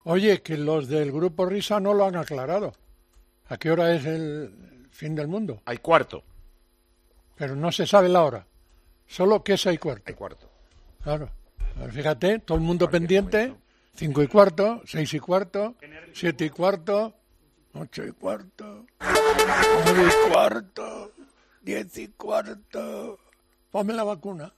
Oye, que los del Grupo Risa no lo han aclarado. ¿A qué hora es el fin del mundo? Hay cuarto. Pero no se sabe la hora. Solo que es 6:15. Hay cuarto. Claro. Fíjate, todo el mundo pendiente. 5:15, 6:15, 7:15, 8:15, 9:15, 10:15. Ponme la vacuna.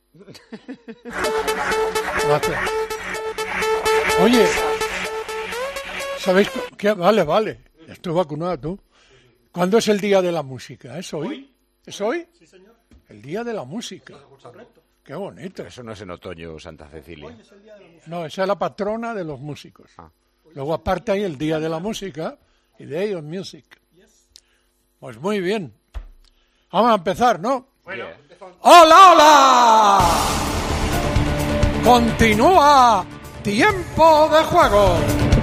Gracias. Oye, ¿sabéis qué? Vale. Estoy vacunado tú. ¿Cuándo es el Día de la Música? ¿Es hoy? ¿Es hoy? Sí, señor. El Día de la Música. Correcto. Qué bonito. Eso no es en otoño, Santa Cecilia. Hoy es el día de la música. No, esa es la patrona de los músicos. Ah. Luego aparte hay el Día de la Música y Day of Music. Pues muy bien. Vamos a empezar, ¿no? Bueno, ¡Hola! Continúa Tiempo de Juego.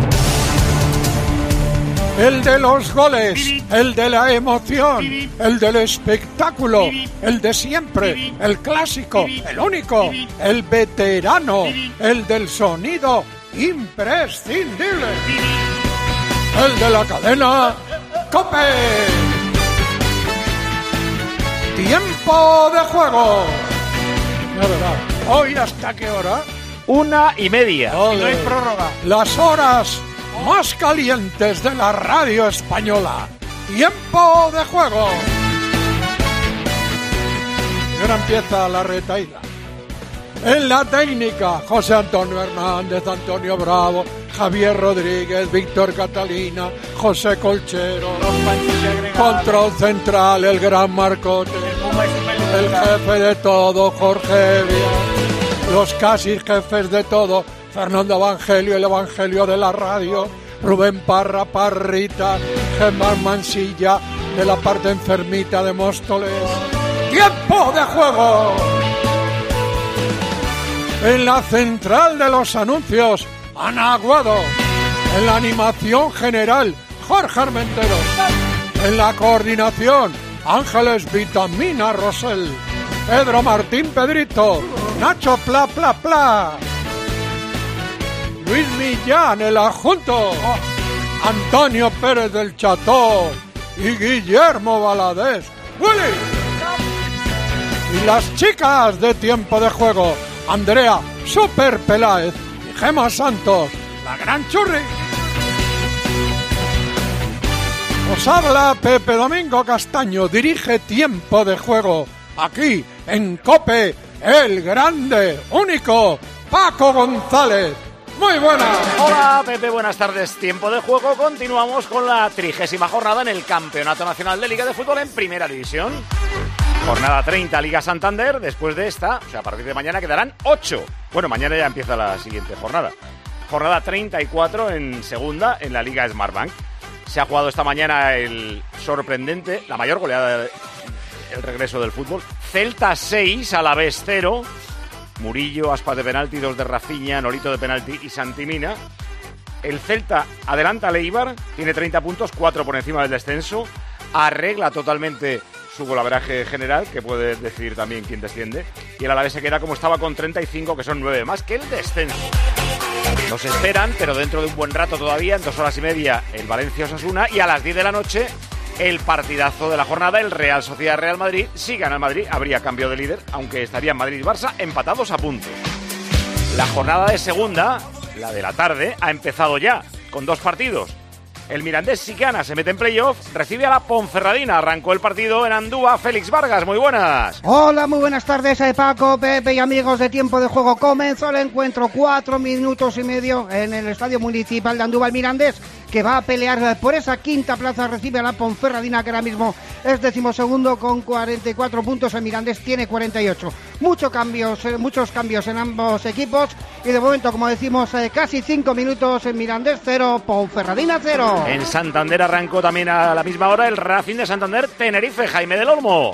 El de los goles, el de la emoción, el del espectáculo, el de siempre, el clásico, el único, el veterano, el del sonido imprescindible, el de la cadena COPE. Tiempo de Juego. ¿Hoy hasta qué hora? 1:30. Ole. no hay prórroga. Las horas más calientes de la radio española. Tiempo de Juego. Y ahora empieza la retaíla. En la técnica, José Antonio Hernández, Antonio Bravo, Javier Rodríguez, Víctor Catalina, José Colchero, control central, el gran Marcote, el jefe de todo, Jorge Evia, los casi jefes de todo, Fernando Evangelio, el Evangelio de la radio, Rubén Parra, Parrita, Germán Mansilla, de la parte enfermita de Móstoles. ¡Tiempo de Juego! En la central de los anuncios, Ana Aguado. En la animación general, Jorge Armenteros. En la coordinación, Ángeles Vitamina Rosell. Pedro Martín Pedrito. Nacho Pla Pla Pla. Luis Millán, el adjunto. Antonio Pérez del Cható. Y Guillermo Valadez. ¡Willy! Y las chicas de Tiempo de Juego, Andrea Super Peláez y Gema Santos, la gran Churri. Os habla Pepe Domingo Castaño, dirige Tiempo de Juego, aquí en COPE, el grande, único, Paco González. Muy buenas. Hola Pepe, buenas tardes. Tiempo de Juego. Continuamos con la 30ª jornada en el Campeonato Nacional de Liga de Fútbol en Primera División. Jornada 30 Liga Santander. Después de esta, o sea, a partir de mañana quedarán 8. Bueno, mañana ya empieza la siguiente jornada. Jornada 34 en segunda en la Liga Smartbank. Se ha jugado esta mañana el sorprendente, la mayor goleada del regreso del fútbol. Celta 6, Alavés 0. Murillo, Aspas de penalti, 2 de Rafinha, Nolito de penalti y Santimina. El Celta adelanta al Eibar, tiene 30 puntos, 4 por encima del descenso. Arregla totalmente su golaveraje general, que puede decidir también quién desciende. Y el Alavés se queda como estaba con 35, que son 9 más que el descenso. Nos esperan, pero dentro de un buen rato todavía, en 2 horas y media, el Valencia-Osasuna. Y a las 10 de la noche, el partidazo de la jornada, el Real Sociedad-Real Madrid. Si gana el Madrid, habría cambio de líder, aunque estarían Madrid y Barça empatados a punto. La jornada de segunda, la de la tarde, ha empezado ya, con 2 partidos. El Mirandés, si gana, se mete en playoff, recibe a la Ponferradina. Arrancó el partido en Andúa. Félix Vargas, muy buenas. Hola, muy buenas tardes, Paco, Pepe y amigos de Tiempo de Juego. Comenzó el encuentro, 4 minutos y medio en el Estadio Municipal de Andúa. El Mirandés, que va a pelear por esa quinta plaza, recibe a la Ponferradina, que ahora mismo es 12º con 44 puntos. El Mirandés tiene 48. Muchos cambios en ambos equipos. Y de momento, como decimos, casi 5 minutos en Mirandés 0, Ponferradina 0. En Santander arrancó también a la misma hora el Racing de Santander, Tenerife, Jaime del Olmo.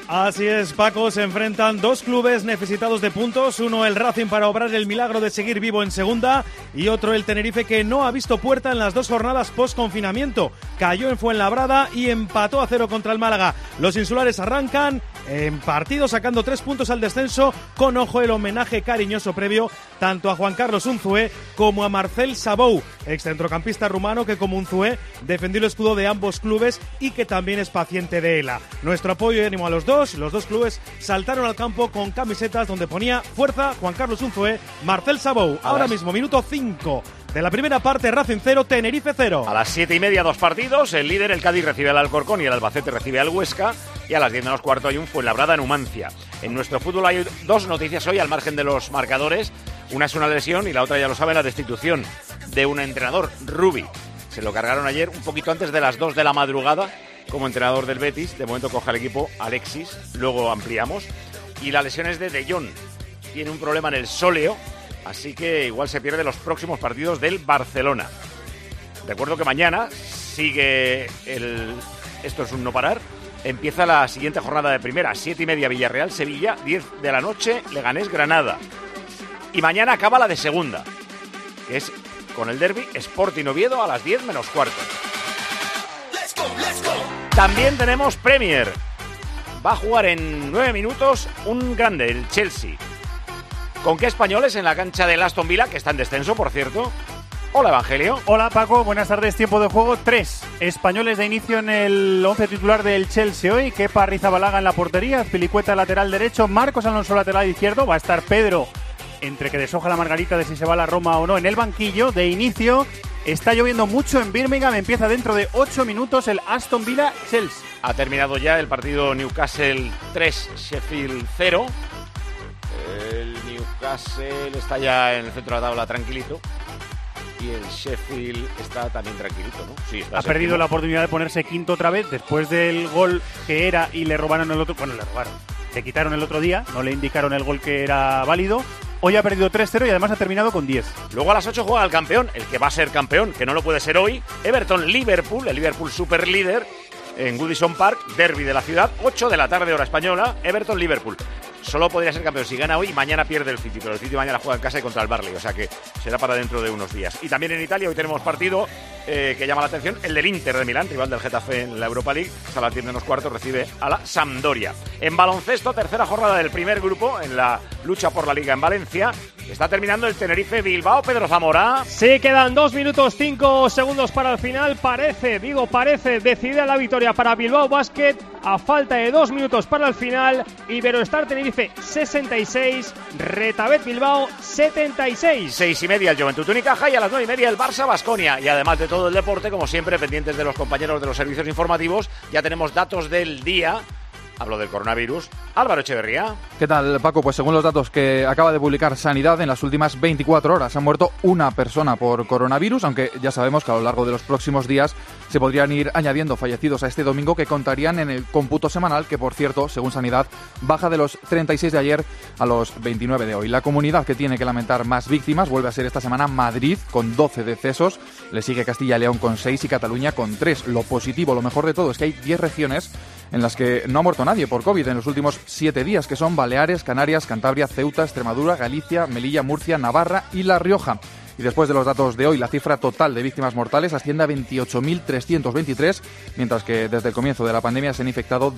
Así es, Paco, se enfrentan dos clubes necesitados de puntos, uno el Racing para obrar el milagro de seguir vivo en segunda y otro el Tenerife que no ha visto puerta en las dos jornadas post-confinamiento. Cayó en Fuenlabrada y empató a 0 contra el Málaga. Los insulares arrancan en partido sacando 3 puntos al descenso, con ojo el homenaje cariñoso previo tanto a Juan Carlos Unzué como a Marcel Sabou, excentrocampista rumano que como Unzué defendió el escudo de ambos clubes y que también es paciente de ELA. Nuestro apoyo y ánimo a los dos clubes saltaron al campo con camisetas donde ponía fuerza Juan Carlos Unzué, Marcel Sabou. Ahora mismo, minuto 5 de la primera parte, Racing 0, Tenerife 0. A las 7:30, 2 partidos. El líder, el Cádiz, recibe al Alcorcón y el Albacete recibe al Huesca. Y a las 10 menos cuarto hay un Fuenlabrada en Numancia. En nuestro fútbol hay dos noticias hoy al margen de los marcadores. Una es una lesión y la otra, ya lo saben, la destitución de un entrenador, Rubi. Se lo cargaron ayer un poquito antes de las 2 de la madrugada como entrenador del Betis. De momento coge el equipo Alexis, luego ampliamos. Y la lesión es de Jong. Tiene un problema en el sóleo, así que igual se pierde los próximos partidos del Barcelona. Recuerdo que mañana sigue esto es un no parar. Empieza la siguiente jornada de primera, 7:30 Villarreal, Sevilla, 10 de la noche, Leganés, Granada. Y mañana acaba la de segunda, que es con el derbi Sporting Oviedo a las 10 menos cuarto. También tenemos Premier. Va a jugar en 9 minutos un grande, el Chelsea. ¿Con qué españoles en la cancha del Aston Villa, que está en descenso, por cierto? Hola, Evangelio. Hola, Paco. Buenas tardes. Tiempo de juego. 3 españoles de inicio en el 11 titular del Chelsea hoy. Kepa Arrizabalaga en la portería, Azpilicueta lateral derecho, Marcos Alonso lateral izquierdo. Va a estar Pedro, entre que deshoja la margarita de si se va a la Roma o no, en el banquillo de inicio. Está lloviendo mucho en Birmingham. Empieza dentro de 8 minutos el Aston Villa-Chelsea. Ha terminado ya el partido Newcastle 3, Sheffield 0. El Newcastle está ya en el centro de la tabla tranquilito. Y el Sheffield está también tranquilito, ¿no? Sí, está. Ha perdido la oportunidad de ponerse quinto otra vez después del gol que era y le robaron el otro. Bueno, le robaron. Le quitaron el otro día, no le indicaron el gol que era válido. Hoy ha perdido 3-0 y además ha terminado con 10. Luego a las 8 juega el campeón, el que va a ser campeón, que no lo puede ser hoy. Everton-Liverpool, el Liverpool super líder en Goodison Park, derbi de la ciudad, 8 de la tarde hora española, Everton-Liverpool. Solo podría ser campeón si gana hoy y mañana pierde el City, pero el City mañana juega en casa y contra el Burnley, o sea que será para dentro de unos días. Y también en Italia hoy tenemos partido que llama la atención, el del Inter de Milán, rival del Getafe en la Europa League, hasta las 10 menos cuarto recibe a la Sampdoria. En baloncesto, tercera jornada del primer grupo en la lucha por la Liga en Valencia. Está terminando el Tenerife Bilbao, Pedro Zamora. Sí, quedan 2 minutos 5 segundos para el final. Parece decidida la victoria para Bilbao Basket a falta de 2 minutos para el final. Iberoestar Tenerife 66, Retabet Bilbao 76. 6:30 el Juventud Unicaja y a las 9:30 el Barça Baskonia. Y además de todo el deporte, como siempre, pendientes de los compañeros de los servicios informativos, ya tenemos datos del día. Hablo del coronavirus. Álvaro Echeverría. ¿Qué tal, Paco? Pues según los datos que acaba de publicar Sanidad, en las últimas 24 horas ha muerto una persona por coronavirus, aunque ya sabemos que a lo largo de los próximos días se podrían ir añadiendo fallecidos a este domingo que contarían en el cómputo semanal, que por cierto, según Sanidad, baja de los 36 de ayer a los 29 de hoy. La comunidad que tiene que lamentar más víctimas vuelve a ser esta semana Madrid, con 12 decesos. Le sigue Castilla y León con 6 y Cataluña con 3. Lo positivo, lo mejor de todo, es que hay 10 regiones en las que no ha muerto nadie por COVID en los últimos 7 días, que son Baleares, Canarias, Cantabria, Ceuta, Extremadura, Galicia, Melilla, Murcia, Navarra y La Rioja. Y después de los datos de hoy, la cifra total de víctimas mortales asciende a 28.323, mientras que desde el comienzo de la pandemia se han infectado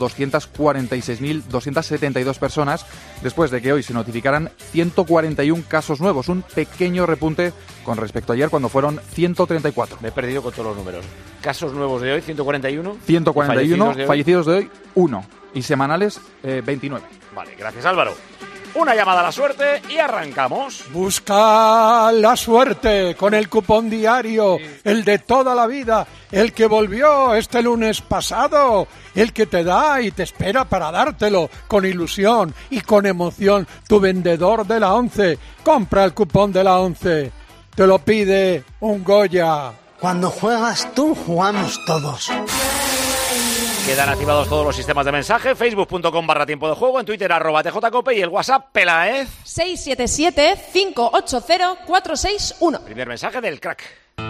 246.272 personas, después de que hoy se notificaran 141 casos nuevos, un pequeño repunte con respecto a ayer cuando fueron 134. Me he perdido con todos los números. Casos nuevos de hoy, 141. 141, fallecidos de hoy, 1. Y semanales, 29. Vale, gracias Álvaro. Una llamada a la suerte y arrancamos. Busca la suerte con el cupón diario, el de toda la vida, el que volvió este lunes pasado, el que te da y te espera para dártelo con ilusión y con emoción. Tu vendedor de la 11, compra el cupón de la 11. Te lo pide un Goya. Cuando juegas tú, jugamos todos. Quedan activados todos los sistemas de mensaje, facebook.com/tiempo de juego, en Twitter @tjcope y el WhatsApp Peláez 677-580-461. Primer mensaje del crack.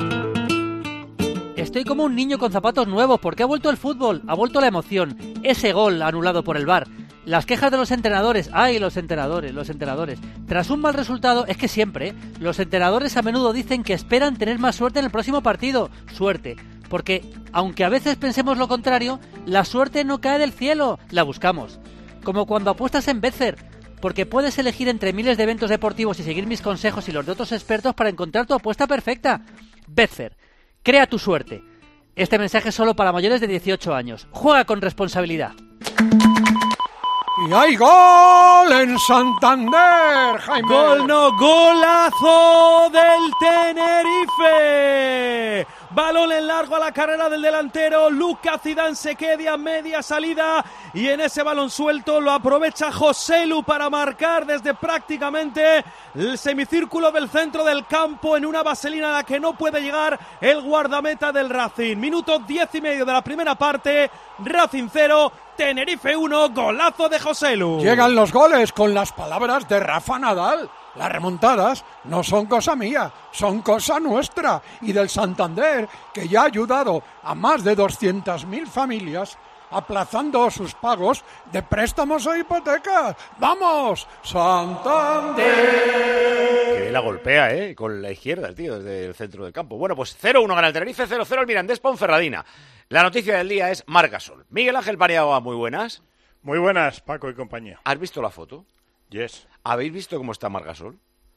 Estoy como un niño con zapatos nuevos porque ha vuelto el fútbol, ha vuelto la emoción, ese gol anulado por el VAR. Las quejas de los entrenadores. ¡Ay, los entrenadores! Tras un mal resultado, es que siempre, los entrenadores a menudo dicen que esperan tener más suerte en el próximo partido. Suerte. Porque, aunque a veces pensemos lo contrario, la suerte no cae del cielo, la buscamos. Como cuando apuestas en Betfair, porque puedes elegir entre miles de eventos deportivos y seguir mis consejos y los de otros expertos para encontrar tu apuesta perfecta. Betfair, crea tu suerte. Este mensaje es solo para mayores de 18 años. Juega con responsabilidad. Y hay gol en Santander, Jaime. Gol no, golazo del Tenerife. Balón en largo a la carrera del delantero. Lucas Zidane se queda a media salida y en ese balón suelto lo aprovecha Joselu para marcar desde prácticamente el semicírculo del centro del campo en una vaselina a la que no puede llegar el guardameta del Racing. Minuto 10 y medio de la primera parte. Racing 0, Tenerife 1, golazo de Joselu. Llegan los goles con las palabras de Rafa Nadal. Las remontadas no son cosa mía, son cosa nuestra y del Santander, que ya ha ayudado a más de 200.000 familias aplazando sus pagos de préstamos o hipotecas. ¡Vamos, Santander! Que la golpea, con la izquierda el tío desde el centro del campo. Bueno, pues 0-1 gana el Tenerife, 0-0 el Mirandés Ponferradina. La noticia del día es Marc Gasol. Miguel Ángel Paniagua, muy buenas. Muy buenas, Paco y compañía. ¿Has visto la foto? Yes. ¿Habéis visto cómo está Marc Gasol?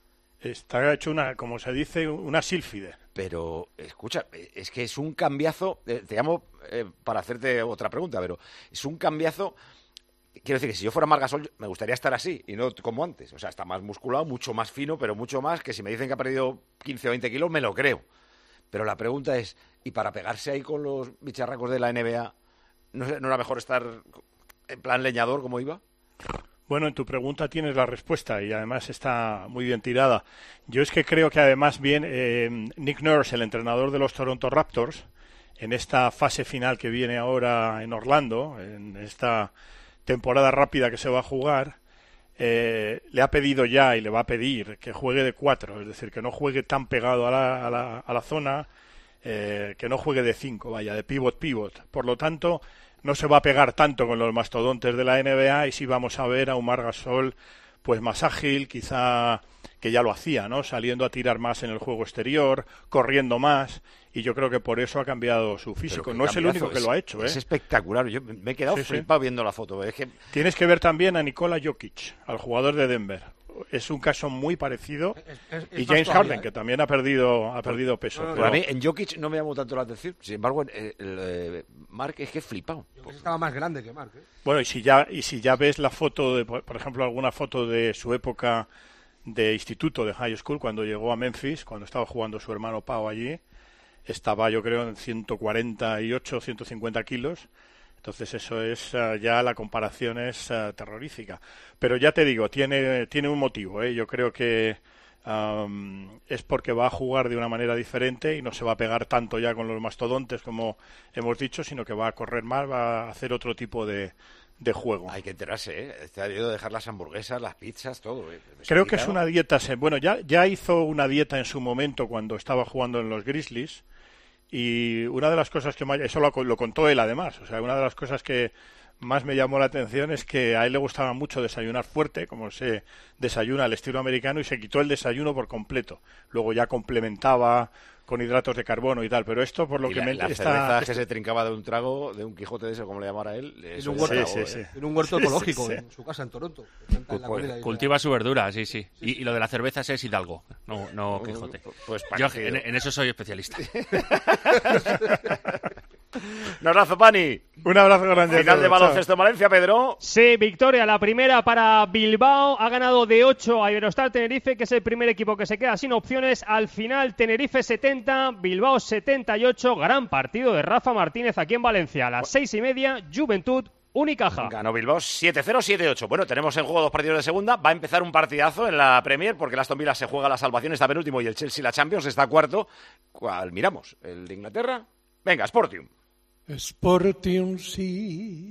Está hecho como se dice, una sílfide. Pero, escucha, es que es un cambiazo. Te llamo para hacerte otra pregunta, pero es un cambiazo. Quiero decir que si yo fuera Marc Gasol, me gustaría estar así y no como antes. O sea, está más musculado, mucho más fino, pero mucho más que si me dicen que ha perdido 15 o 20 kilos, me lo creo. Pero la pregunta es, ¿y para pegarse ahí con los bicharracos de la NBA, no era mejor estar en plan leñador como iba? Bueno, en tu pregunta tienes la respuesta y además está muy bien tirada. Yo es que creo que además Nick Nurse, el entrenador de los Toronto Raptors, en esta fase final que viene ahora en Orlando, en esta temporada rápida que se va a jugar, le ha pedido ya y le va a pedir que juegue de 4, es decir, que no juegue tan pegado a la zona, que no juegue de 5, vaya, de pivot. Por lo tanto, no se va a pegar tanto con los mastodontes de la NBA y sí vamos a ver a un Marc Gasol pues más ágil, quizá que ya lo hacía, ¿no? Saliendo a tirar más en el juego exterior, corriendo más, y yo creo que por eso ha cambiado su físico. No es el único que lo ha hecho, ¿eh? Es espectacular, yo me he quedado flipado viendo la foto. Es que... Tienes que ver también a Nikola Jokic, al jugador de Denver. Es un caso muy parecido. Y James Harden, que también ha perdido peso. Pero a mí en Jokic no me llamó tanto la atención. Sin embargo, Marc es que he flipado. Jokic estaba más grande que Marc, ¿eh? Bueno, y si ya ves la foto, por ejemplo, alguna foto de su época de instituto, de high school, cuando llegó a Memphis, cuando estaba jugando su hermano Pau allí, estaba yo creo en 148, 150 kilos. Entonces eso es, ya la comparación es terrorífica. Pero ya te digo, tiene un motivo, ¿eh? Yo creo que es porque va a jugar de una manera diferente y no se va a pegar tanto ya con los mastodontes como hemos dicho, sino que va a correr más, va a hacer otro tipo de juego. Hay que enterarse, ¿eh? Está debido dejar las hamburguesas, las pizzas, todo. Creo que es una dieta. Bueno, ya hizo una dieta en su momento cuando estaba jugando en los Grizzlies. Y una de las cosas que eso lo contó él además, o sea, una de las cosas que más me llamó la atención es que a él le gustaba mucho desayunar fuerte, como se desayuna al estilo americano, y se quitó el desayuno por completo. Luego ya complementaba con hidratos de carbono y tal, pero esto por lo y que la cerveza que se trincaba de un trago, de un Quijote de eso, como le llamara él. En un huerto, en un huerto ecológico, en su casa en Toronto. Cultiva su verdura, sí. Y lo de la cerveza es Hidalgo, no Quijote. Pues yo en eso soy especialista. Un abrazo, Pani. Un abrazo grande. Final de baloncesto en Valencia, Pedro. Sí, victoria, la primera para Bilbao. Ha ganado de 8 a Iberostar Tenerife, que es el primer equipo que se queda sin opciones. Al final, Tenerife 70, Bilbao 78. Gran partido de Rafa Martínez aquí en Valencia. A las 6:30, Juventud Unicaja. Ganó Bilbao 7-0, 7-8. Bueno, tenemos en juego 2 partidos de segunda. Va a empezar un partidazo en la Premier, porque el Aston Villa se juega la salvación, está penúltimo, y el Chelsea la Champions está cuarto. ¿Cuál miramos? ¿El de Inglaterra? Venga, Sportium. Sportium sí,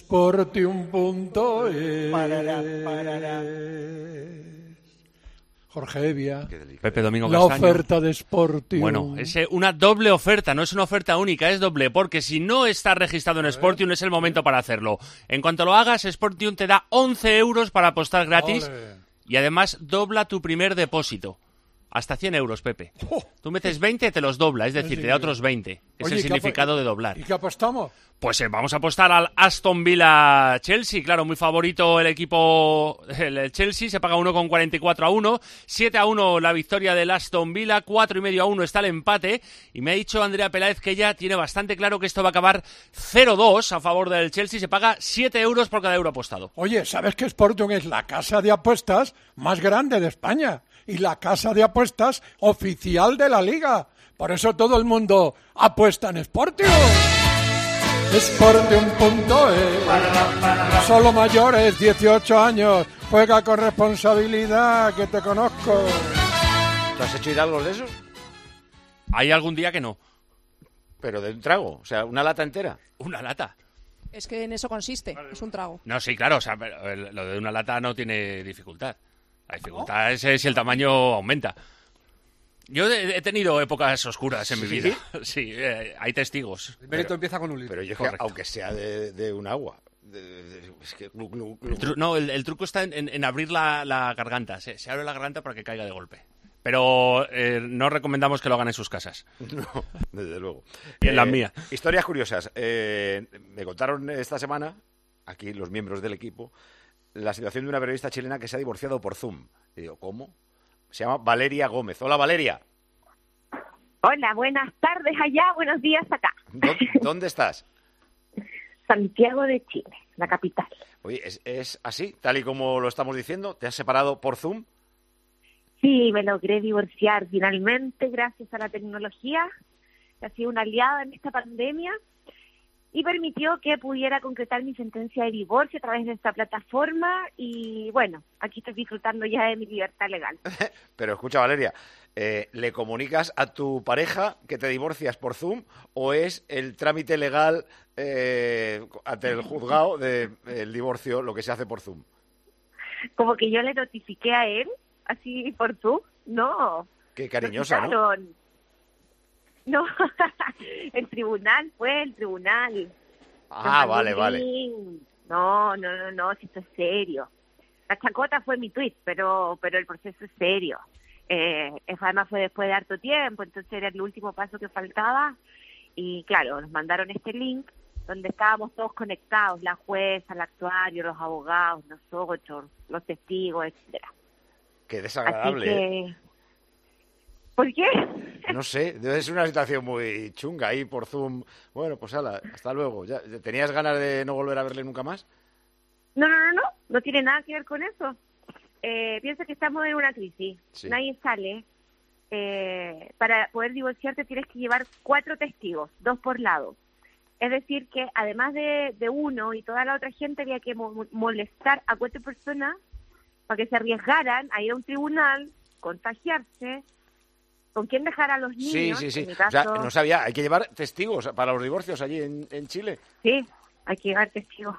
Sportium.es. Jorge Evia, Pepe Domingo la Castaño. oferta de Sporting. Bueno, es una doble oferta, no es una oferta única, es doble, porque si no estás registrado en Sportium es el momento para hacerlo. En cuanto lo hagas, Sportium te da 11 euros para apostar gratis. Ole. Y además dobla tu primer depósito. Hasta 100 euros, Pepe. Tú metes 20, te los dobla, es decir, te da otros 20. Es Oye, el significado de doblar. ¿Y qué apostamos? Pues vamos a apostar al Aston Villa-Chelsea. Claro, muy favorito el equipo, el Chelsea. Se paga 1,44-1. 7-1 la victoria del Aston Villa. 4,5-1 está el empate. Y me ha dicho Andrea Peláez que ella tiene bastante claro que esto va a acabar 0-2 a favor del Chelsea. Se paga 7 euros por cada euro apostado. Oye, ¿sabes que Sporting es la casa de apuestas más grande de España? Y la casa de apuestas oficial de la Liga. Por eso todo el mundo apuesta en Sporting. Sporting.es. Solo mayores, 18 años. Juega con responsabilidad, que te conozco. ¿Tú has hecho hidalgos de esos? Hay algún día que no. Pero de un trago, o sea, una lata entera. Una lata. Es que en eso consiste, es un trago. No, sí, claro, o sea, pero lo de una lata no tiene dificultad. La dificultad es si el tamaño aumenta. Yo he tenido épocas oscuras en mi vida. Sí, hay testigos. El mérito empieza con un litro. Pero yo creo que aunque sea de un agua. Es que el truco está en abrir la garganta. Se abre la garganta para que caiga de golpe. Pero no recomendamos que lo hagan en sus casas. No, desde luego. Y en las mías. Historias curiosas. Me contaron esta semana, aquí los miembros del equipo, la situación de una periodista chilena que se ha divorciado por Zoom. Y digo, ¿cómo? Se llama Valeria Gómez. Hola, Valeria. Hola, buenas tardes allá, buenos días acá. ¿Dónde estás? Santiago de Chile, la capital. Oye, ¿es así, tal y como lo estamos diciendo? ¿Te has separado por Zoom? Sí, me logré divorciar finalmente gracias a la tecnología, que ha sido una aliada en esta pandemia y permitió que pudiera concretar mi sentencia de divorcio a través de esta plataforma y bueno, aquí estoy disfrutando ya de mi libertad legal. Pero escucha, Valeria, ¿le comunicas a tu pareja que te divorcias por Zoom o es el trámite legal ante el juzgado del divorcio lo que se hace por Zoom? Como que yo le notifiqué a él, así por Zoom, no. Qué cariñosa, ¿no? No, el tribunal fue el tribunal. Ah, vale. No, si esto es serio. La chacota fue mi tweet, pero el proceso es serio. Además fue después de harto tiempo, entonces era el último paso que faltaba. Y claro, nos mandaron este link donde estábamos todos conectados, la jueza, el actuario, los abogados, nosotros, los testigos, etcétera. Qué desagradable. Así que... ¿Por qué? No sé, es una situación muy chunga ahí por Zoom. Bueno, pues hasta luego. ¿Tenías ganas de no volver a verle nunca más? No tiene nada que ver con eso. Piensa que estamos en una crisis. Sí. Nadie sale. Para poder divorciarte tienes que llevar 4 testigos, 2 por lado. Es decir que además de uno y toda la otra gente había que molestar a 4 personas para que se arriesgaran a ir a un tribunal, contagiarse. ¿Con quién dejar a los niños? Sí. En mi caso... O sea, no sabía, hay que llevar testigos para los divorcios allí en Chile. Sí, hay que llevar testigos.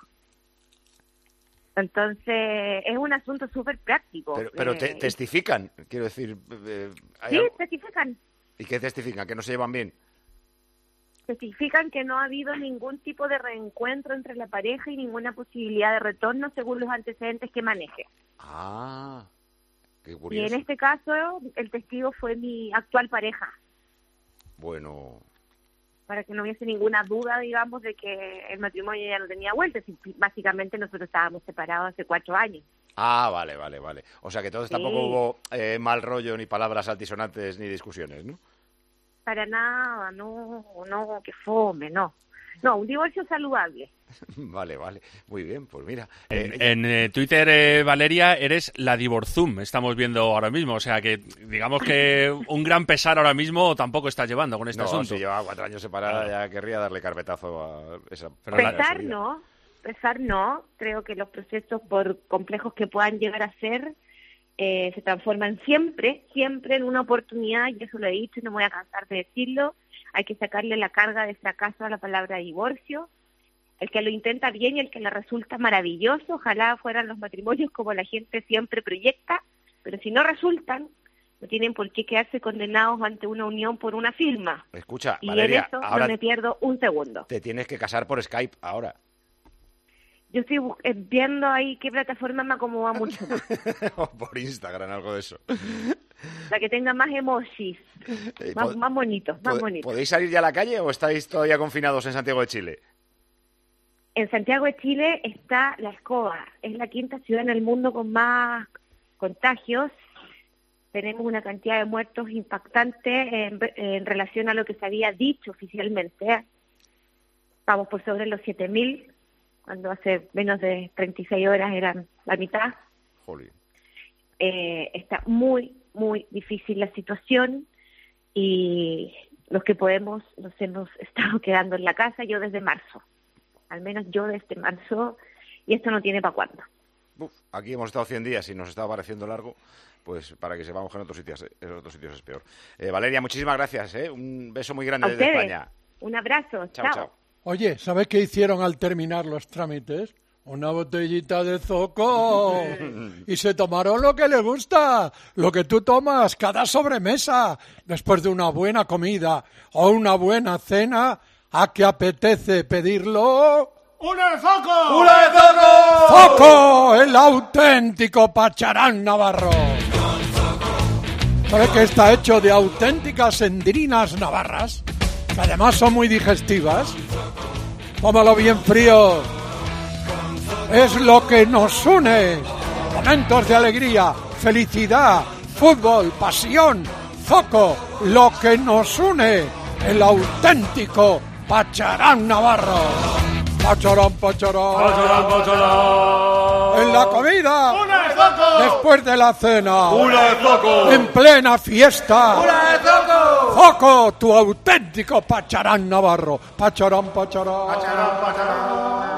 Entonces, es un asunto súper práctico. Pero testifican, quiero decir... Sí, testifican. ¿Y qué testifican? ¿Que no se llevan bien? Testifican que no ha habido ningún tipo de reencuentro entre la pareja y ninguna posibilidad de retorno según los antecedentes que maneje. Ah... Y en este caso, el testigo fue mi actual pareja. Bueno. Para que no hubiese ninguna duda, digamos, de que el matrimonio ya no tenía vuelta. Básicamente nosotros estábamos separados hace 4 años. Ah, vale. O sea que entonces tampoco hubo mal rollo, ni palabras altisonantes, ni discusiones, ¿no? Para nada, no, que fome, no. No, un divorcio saludable. Vale, muy bien, pues mira. En Twitter, Valeria, eres la Divorzum, estamos viendo ahora mismo, o sea que digamos que un gran pesar ahora mismo tampoco estás llevando con este asunto. Si lleva 4 años separada, ya querría darle carpetazo a esa... Pesar no, creo que los procesos, por complejos que puedan llegar a ser, se transforman siempre en una oportunidad, y eso lo he dicho y no me voy a cansar de decirlo. Hay que sacarle la carga de fracaso a la palabra divorcio. El que lo intenta bien y el que le resulta maravilloso, ojalá fueran los matrimonios como la gente siempre proyecta, pero si no resultan, no tienen por qué quedarse condenados ante una unión por una firma. Escucha, Y Valeria, en eso ahora no me pierdo un segundo. te tienes que casar por Skype ahora. Yo estoy viendo ahí qué plataforma me acomoda mucho más. O por Instagram, algo de eso. La que tenga más emojis, más bonitos, más bonitos. ¿Podéis salir ya a la calle o estáis todavía confinados en Santiago de Chile? En Santiago de Chile está La Escoba, es la quinta ciudad en el mundo con más contagios. Tenemos una cantidad de muertos impactante en relación a lo que se había dicho oficialmente. Vamos por sobre los 7.000, cuando hace menos de 36 horas eran la mitad. Jolín. Está muy, muy difícil la situación y los que podemos nos hemos estado quedando en la casa, yo desde marzo. Al menos yo desde marzo, y esto no tiene para cuándo. Aquí hemos estado 100 días y nos estaba pareciendo largo, pues para que sepamos que en otros sitios es peor. Valeria, muchísimas gracias, un beso muy grande desde España. Un abrazo, chao. Oye, ¿sabes qué hicieron al terminar los trámites? Una botellita de zoco y se tomaron lo que les gusta, lo que tú tomas cada sobremesa después de una buena comida o una buena cena. ¿A qué apetece pedirlo? ¡Una de Zoco! ¡Una de Zoco! ¡Zoco! El auténtico Pacharán navarro. ¿Sabes que está hecho de auténticas endrinas navarras? Que además son muy digestivas. Tómalo bien frío. Es lo que nos une. Momentos de alegría, felicidad, fútbol, pasión. Zoco, lo que nos une. El auténtico Pacharán navarro. Pacharán, Pacharán. Pacharán, Pacharán. En la comida. ¡Una de Zoco! Después de la cena. ¡Una de Zoco! En plena fiesta. ¡Una de Zoco! Zoco, tu auténtico Pacharán navarro. Pacharán, Pacharán. Pacharán, Pacharán.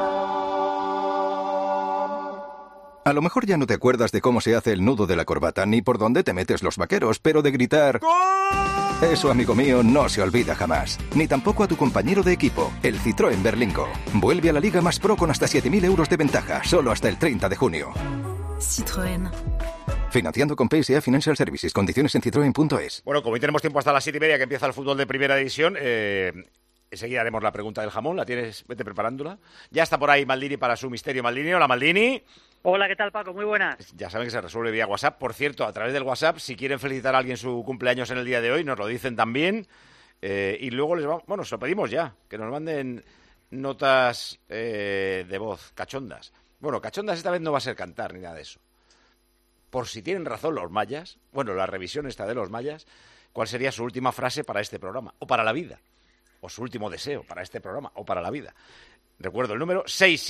A lo mejor ya no te acuerdas de cómo se hace el nudo de la corbata ni por dónde te metes los vaqueros, pero de gritar ¡Gol! Eso, amigo mío, no se olvida jamás. Ni tampoco a tu compañero de equipo, el Citroën Berlingo. Vuelve a la Liga Más Pro con hasta 7.000 euros de ventaja, solo hasta el 30 de junio. Citroën. Financiando con PSA Financial Services. Condiciones en citroen.es. Bueno, como hoy tenemos tiempo hasta las 7:30 que empieza el fútbol de primera división, enseguida haremos la pregunta del jamón. ¿La tienes? Vete preparándola. Ya está por ahí Maldini para su misterio Maldini. Hola, Maldini. Hola, ¿qué tal, Paco? Muy buenas. Ya saben que se resuelve vía WhatsApp. Por cierto, a través del WhatsApp, si quieren felicitar a alguien su cumpleaños en el día de hoy, nos lo dicen también. Y luego les vamos... Bueno, se lo pedimos ya, que nos manden notas de voz cachondas. Bueno, cachondas esta vez no va a ser cantar ni nada de eso. Por si tienen razón los mayas, bueno, la revisión esta de los mayas, ¿cuál sería su última frase para este programa? O para la vida. O su último deseo para este programa, o para la vida. Recuerdo el número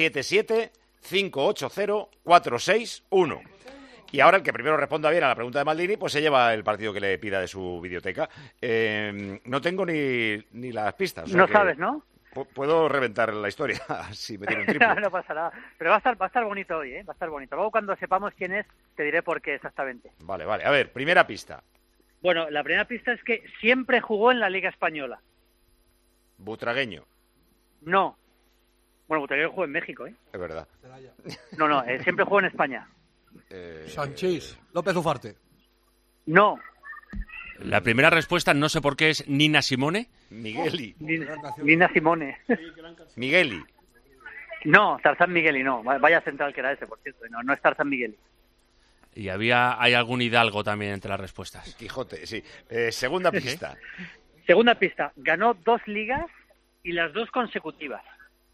677-580-461. Y ahora el que primero responda bien a la pregunta de Maldini, pues se lleva el partido que le pida de su videoteca. No tengo ni las pistas. O sea no sabes, ¿no? Puedo reventar la historia si me tiene un triple. No pasa nada. Pero va a estar bonito hoy, ¿eh? Va a estar bonito. Luego cuando sepamos quién es, te diré por qué exactamente. Vale. A ver, primera pista. Bueno, la primera pista es que siempre jugó en la Liga Española. Butragueño. No. Bueno, Butragueño jugó en México, ¿eh? Es verdad. No, siempre jugó en España. Sánchez. López Ufarte. No. La primera respuesta, no sé por qué, es Nina Simone. Migueli. Nina Simone. Migueli. No, Tarzán Migueli no. Vaya central que era ese, por cierto. No es Tarzán Migueli. Y hay algún hidalgo también entre las respuestas. Quijote, sí. Segunda pista. Segunda pista. Ganó 2 ligas y las 2 consecutivas.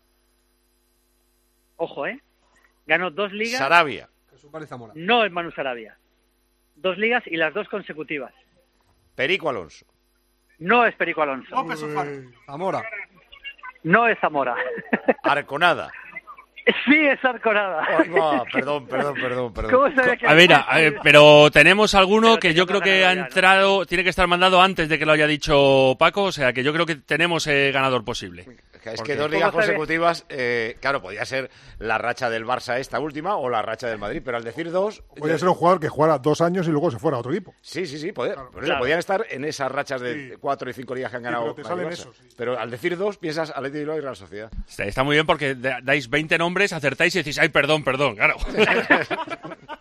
Ojo, ¿eh? Ganó 2 ligas. Sarabia. No es Manu Sarabia. 2 ligas y las 2 consecutivas. Perico Alonso. No es Perico Alonso. López Ufarte. Zamora. No es Zamora. Arconada. Sí, es Arconada. Oh, perdón. ¿Cómo sabía que a ver, pero tenemos alguno que yo creo que ha entrado, tiene que estar mandado antes de que lo haya dicho Paco, o sea que yo creo que tenemos ganador posible. Es que 2 ligas consecutivas, claro, podía ser la racha del Barça esta última o la racha del Madrid, pero al decir 2... Podía ser un jugador que jugara 2 años y luego se fuera a otro equipo. Sí, podían estar en esas rachas de 4 y 5 ligas que han ganado. Pero te salen esos. Sí. Pero al decir 2 piensas Athletic de Bilbao y Real Sociedad. Está muy bien porque dais 20 nombres, acertáis y decís, ay, perdón, claro.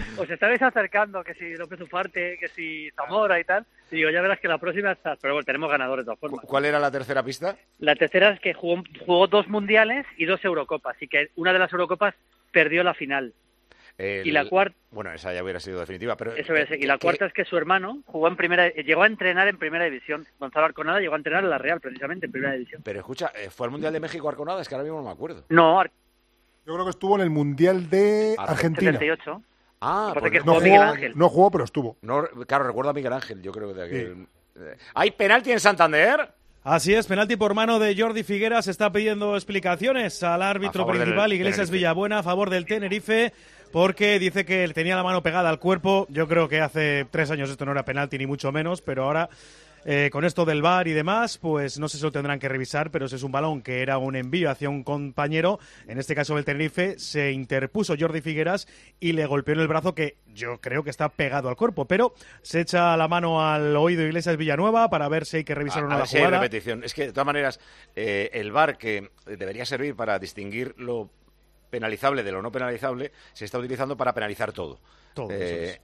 os estabais acercando, que si López Ufarte, que si Zamora y tal. Y digo, ya verás que la próxima estás. Pero bueno, tenemos ganadores de todas formas. ¿Cuál era la tercera pista? La tercera es que jugó 2 mundiales y 2 Eurocopas. Y que una de las Eurocopas perdió la final. Y la cuarta... Bueno, esa ya hubiera sido definitiva, pero... Eso hubiera sido. Y la cuarta es que su hermano llegó a entrenar en Primera División. Gonzalo Arconada llegó a entrenar en la Real, precisamente, en Primera División. Pero escucha, ¿fue al Mundial de México Arconada? Es que ahora mismo no me acuerdo. No, yo creo que estuvo en el Mundial de Argentina. 78. Ah, porque no jugó, pero estuvo. No, claro, recuerdo a Miguel Ángel, yo creo de aquel... ¿Hay penalti en Santander? Así es, penalti por mano de Jordi Figueras. Está pidiendo explicaciones al árbitro principal, Iglesias Villabuena, a favor del Tenerife, porque dice que tenía la mano pegada al cuerpo. Yo creo que hace 3 años esto no era penalti, ni mucho menos, pero ahora... con esto del VAR y demás, pues no sé si lo tendrán que revisar, pero ese es un balón que era un envío hacia un compañero, en este caso del Tenerife, se interpuso Jordi Figueras y le golpeó en el brazo, que yo creo que está pegado al cuerpo, pero se echa la mano al oído Iglesias Villanueva para ver si hay que revisar o no la jugada. Hay repetición. Es que, de todas maneras, el VAR, que debería servir para distinguir lo penalizable de lo no penalizable, se está utilizando para penalizar todo. Todo, eso es.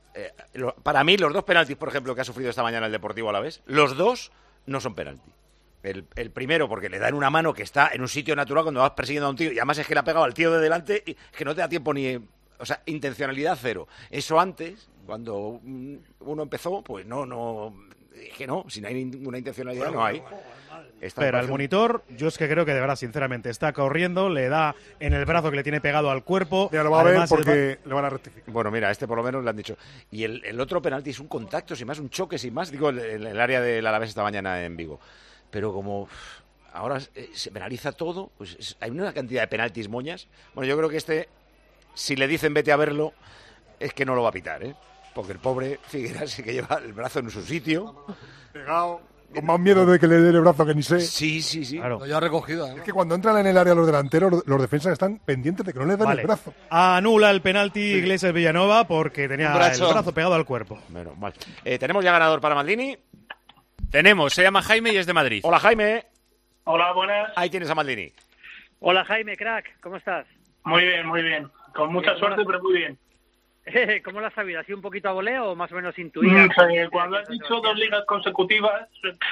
Para mí, los 2 penaltis, por ejemplo, que ha sufrido esta mañana el Deportivo Alavés, los 2 no son penalti. El primero, porque le dan una mano que está en un sitio natural cuando vas persiguiendo a un tío, y además es que le ha pegado al tío de delante, y es que no te da tiempo ni... O sea, intencionalidad cero. Eso antes, cuando uno empezó, pues no... Es que no, si no hay ninguna intencionalidad, no hay. Pero al monitor, yo es que creo que de verdad, sinceramente, está corriendo, le da en el brazo que le tiene pegado al cuerpo. Ya lo va a ver porque le van a rectificar. Bueno, mira, este por lo menos le han dicho. Y el otro penalti es un contacto, sin más, un choque, sin más. Digo, en el área del Alavés esta mañana en Vigo. Pero como ahora se penaliza todo, pues hay una cantidad de penaltis moñas. Bueno, yo creo que si le dicen vete a verlo, es que no lo va a pitar, ¿eh? Porque el pobre Figueras sí que lleva el brazo en su sitio. Pegado. Con más miedo de que le dé el brazo que ni sé. Sí. Claro. Lo lleva recogido. Es que cuando entran en el área los delanteros, los defensas están pendientes de que no le den el brazo. Anula el penalti Iglesias Villanova porque tenía el brazo pegado al cuerpo. Menos mal. ¿Tenemos ya ganador para Maldini? Tenemos, se llama Jaime y es de Madrid. Hola, Jaime. Hola, buenas. Ahí tienes a Maldini. Hola, Jaime, crack. ¿Cómo estás? Muy bien. Con mucha suerte, pero muy bien. ¿Cómo lo has sabido? ¿Así un poquito a voleo o más o menos intuido? Cuando has dicho 2 ligas consecutivas,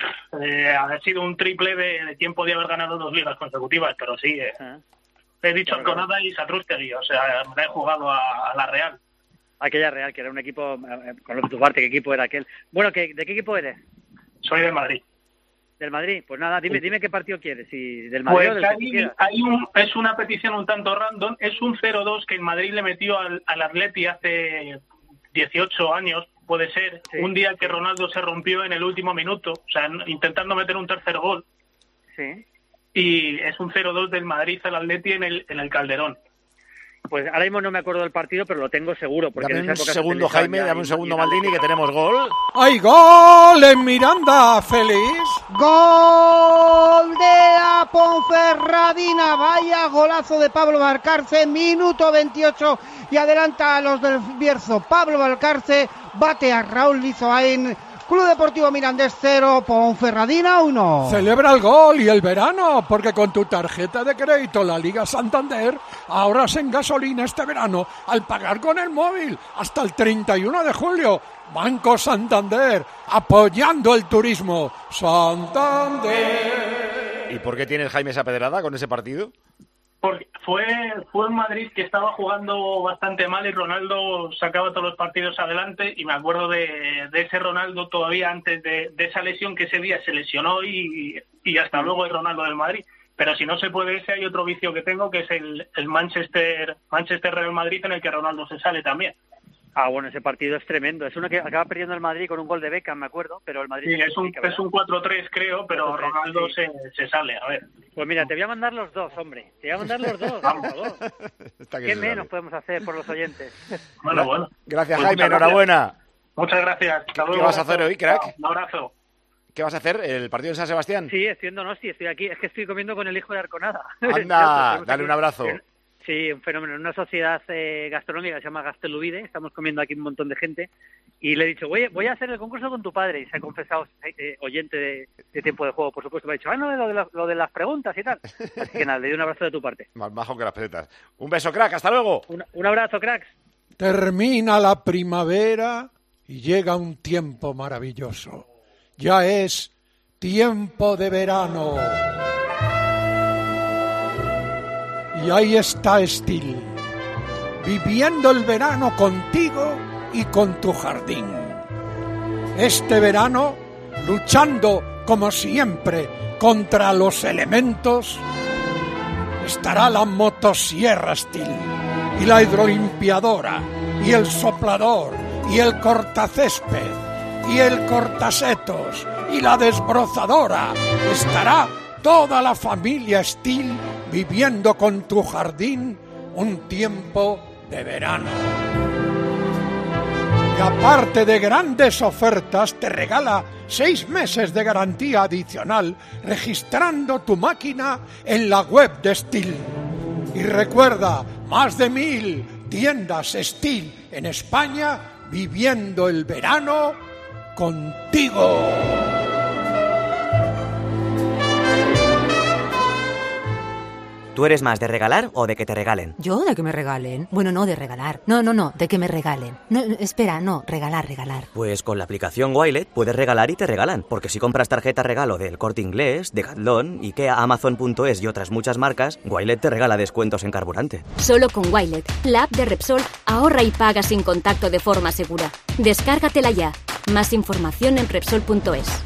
ha sido un triple de quién podía haber ganado 2 ligas consecutivas, pero sí. He dicho Arconada y Satrústegui, o sea, me he jugado a la Real. Aquella Real, que era un equipo, con lo que tu parte, ¿qué equipo era aquel? Bueno, ¿de qué equipo eres? Soy del Madrid. ¿Del Madrid? Pues nada, dime qué partido quieres, si del Madrid pues o del que es una petición un tanto random, es un 0-2 que el Madrid le metió al Atleti hace 18 años, puede ser, un día que Ronaldo se rompió en el último minuto, o sea, intentando meter un tercer gol. Sí. Y es un 0-2 del Madrid al Atleti en el Calderón. Pues ahora mismo no me acuerdo del partido, pero lo tengo seguro. Porque dame un segundo, Jaime, dame un segundo, Maldini, que tenemos gol. ¡Hay gol en Miranda, Félix! ¡Gol de la Ponferradina! Vaya golazo de Pablo Valcarce, minuto 28, y adelanta a los del Bierzo. Pablo Valcarce bate a Raúl Lizoain. Club Deportivo Mirandés 0, Ponferradina 1. Celebra el gol y el verano, porque con tu tarjeta de crédito la Liga Santander ahorras en gasolina este verano al pagar con el móvil hasta el 31 de julio. Banco Santander, apoyando el turismo. Santander. ¿Y por qué tienes, Jaime, esa pedrada con ese partido? Porque fue en Madrid que estaba jugando bastante mal y Ronaldo sacaba todos los partidos adelante, y me acuerdo de ese Ronaldo todavía antes de esa lesión, que ese día se lesionó y hasta luego el Ronaldo del Madrid. Pero si no se puede ese, hay otro vicio que tengo, que es el Manchester Real Madrid, en el que Ronaldo se sale también. Ah, bueno, ese partido es tremendo. Es uno que acaba perdiendo el Madrid con un gol de Beckham, me acuerdo, pero el Madrid... Sí, es un 4-3, creo, pero 4-3, Ronaldo sí. se sale, a ver. Pues mira, te voy a mandar los dos, hombre. Te voy a mandar los dos, por favor. ¿Qué menos podemos hacer por los oyentes? Bueno. Gracias, pues Jaime, enhorabuena. Muchas gracias. ¿Qué vas a hacer hoy, crack? Un abrazo. ¿Qué vas a hacer? ¿El partido de San Sebastián? Sí, estoy aquí. Es que estoy comiendo con el hijo de Arconada. Anda, dale un abrazo. Sí, un fenómeno. En una sociedad gastronómica que se llama Gastelubide, estamos comiendo aquí un montón de gente, y le he dicho, voy a hacer el concurso con tu padre, y se ha confesado, oyente de Tiempo de Juego, por supuesto, me ha dicho, no, lo de las preguntas y tal. Así que nada, le doy un abrazo de tu parte. Más bajo que las pesetas. Un beso, crack, hasta luego. Un abrazo, cracks. Termina la primavera y llega un tiempo maravilloso. Ya es tiempo de verano. Y ahí está Steel, viviendo el verano contigo y con tu jardín. Este verano, luchando como siempre contra los elementos, estará la motosierra Steel, y la hidrolimpiadora, y el soplador, y el cortacésped, y el cortasetos, y la desbrozadora. Estará toda la familia Steel viviendo con tu jardín un tiempo de verano. Y aparte de grandes ofertas, te regala 6 meses de garantía adicional registrando tu máquina en la web de Steel. Y recuerda, más de 1000 tiendas Steel en España viviendo el verano contigo. ¿Tú eres más de regalar o de que te regalen? ¿Yo? ¿De que me regalen? Bueno, no, de regalar. No, de que me regalen. No, espera, no, regalar. Pues con la aplicación Wilet puedes regalar y te regalan, porque si compras tarjeta regalo del Corte Inglés, Decathlon, Ikea, Amazon.es y otras muchas marcas, Wilet te regala descuentos en carburante. Solo con Wilet, la app de Repsol, ahorra y paga sin contacto de forma segura. Descárgatela ya. Más información en Repsol.es.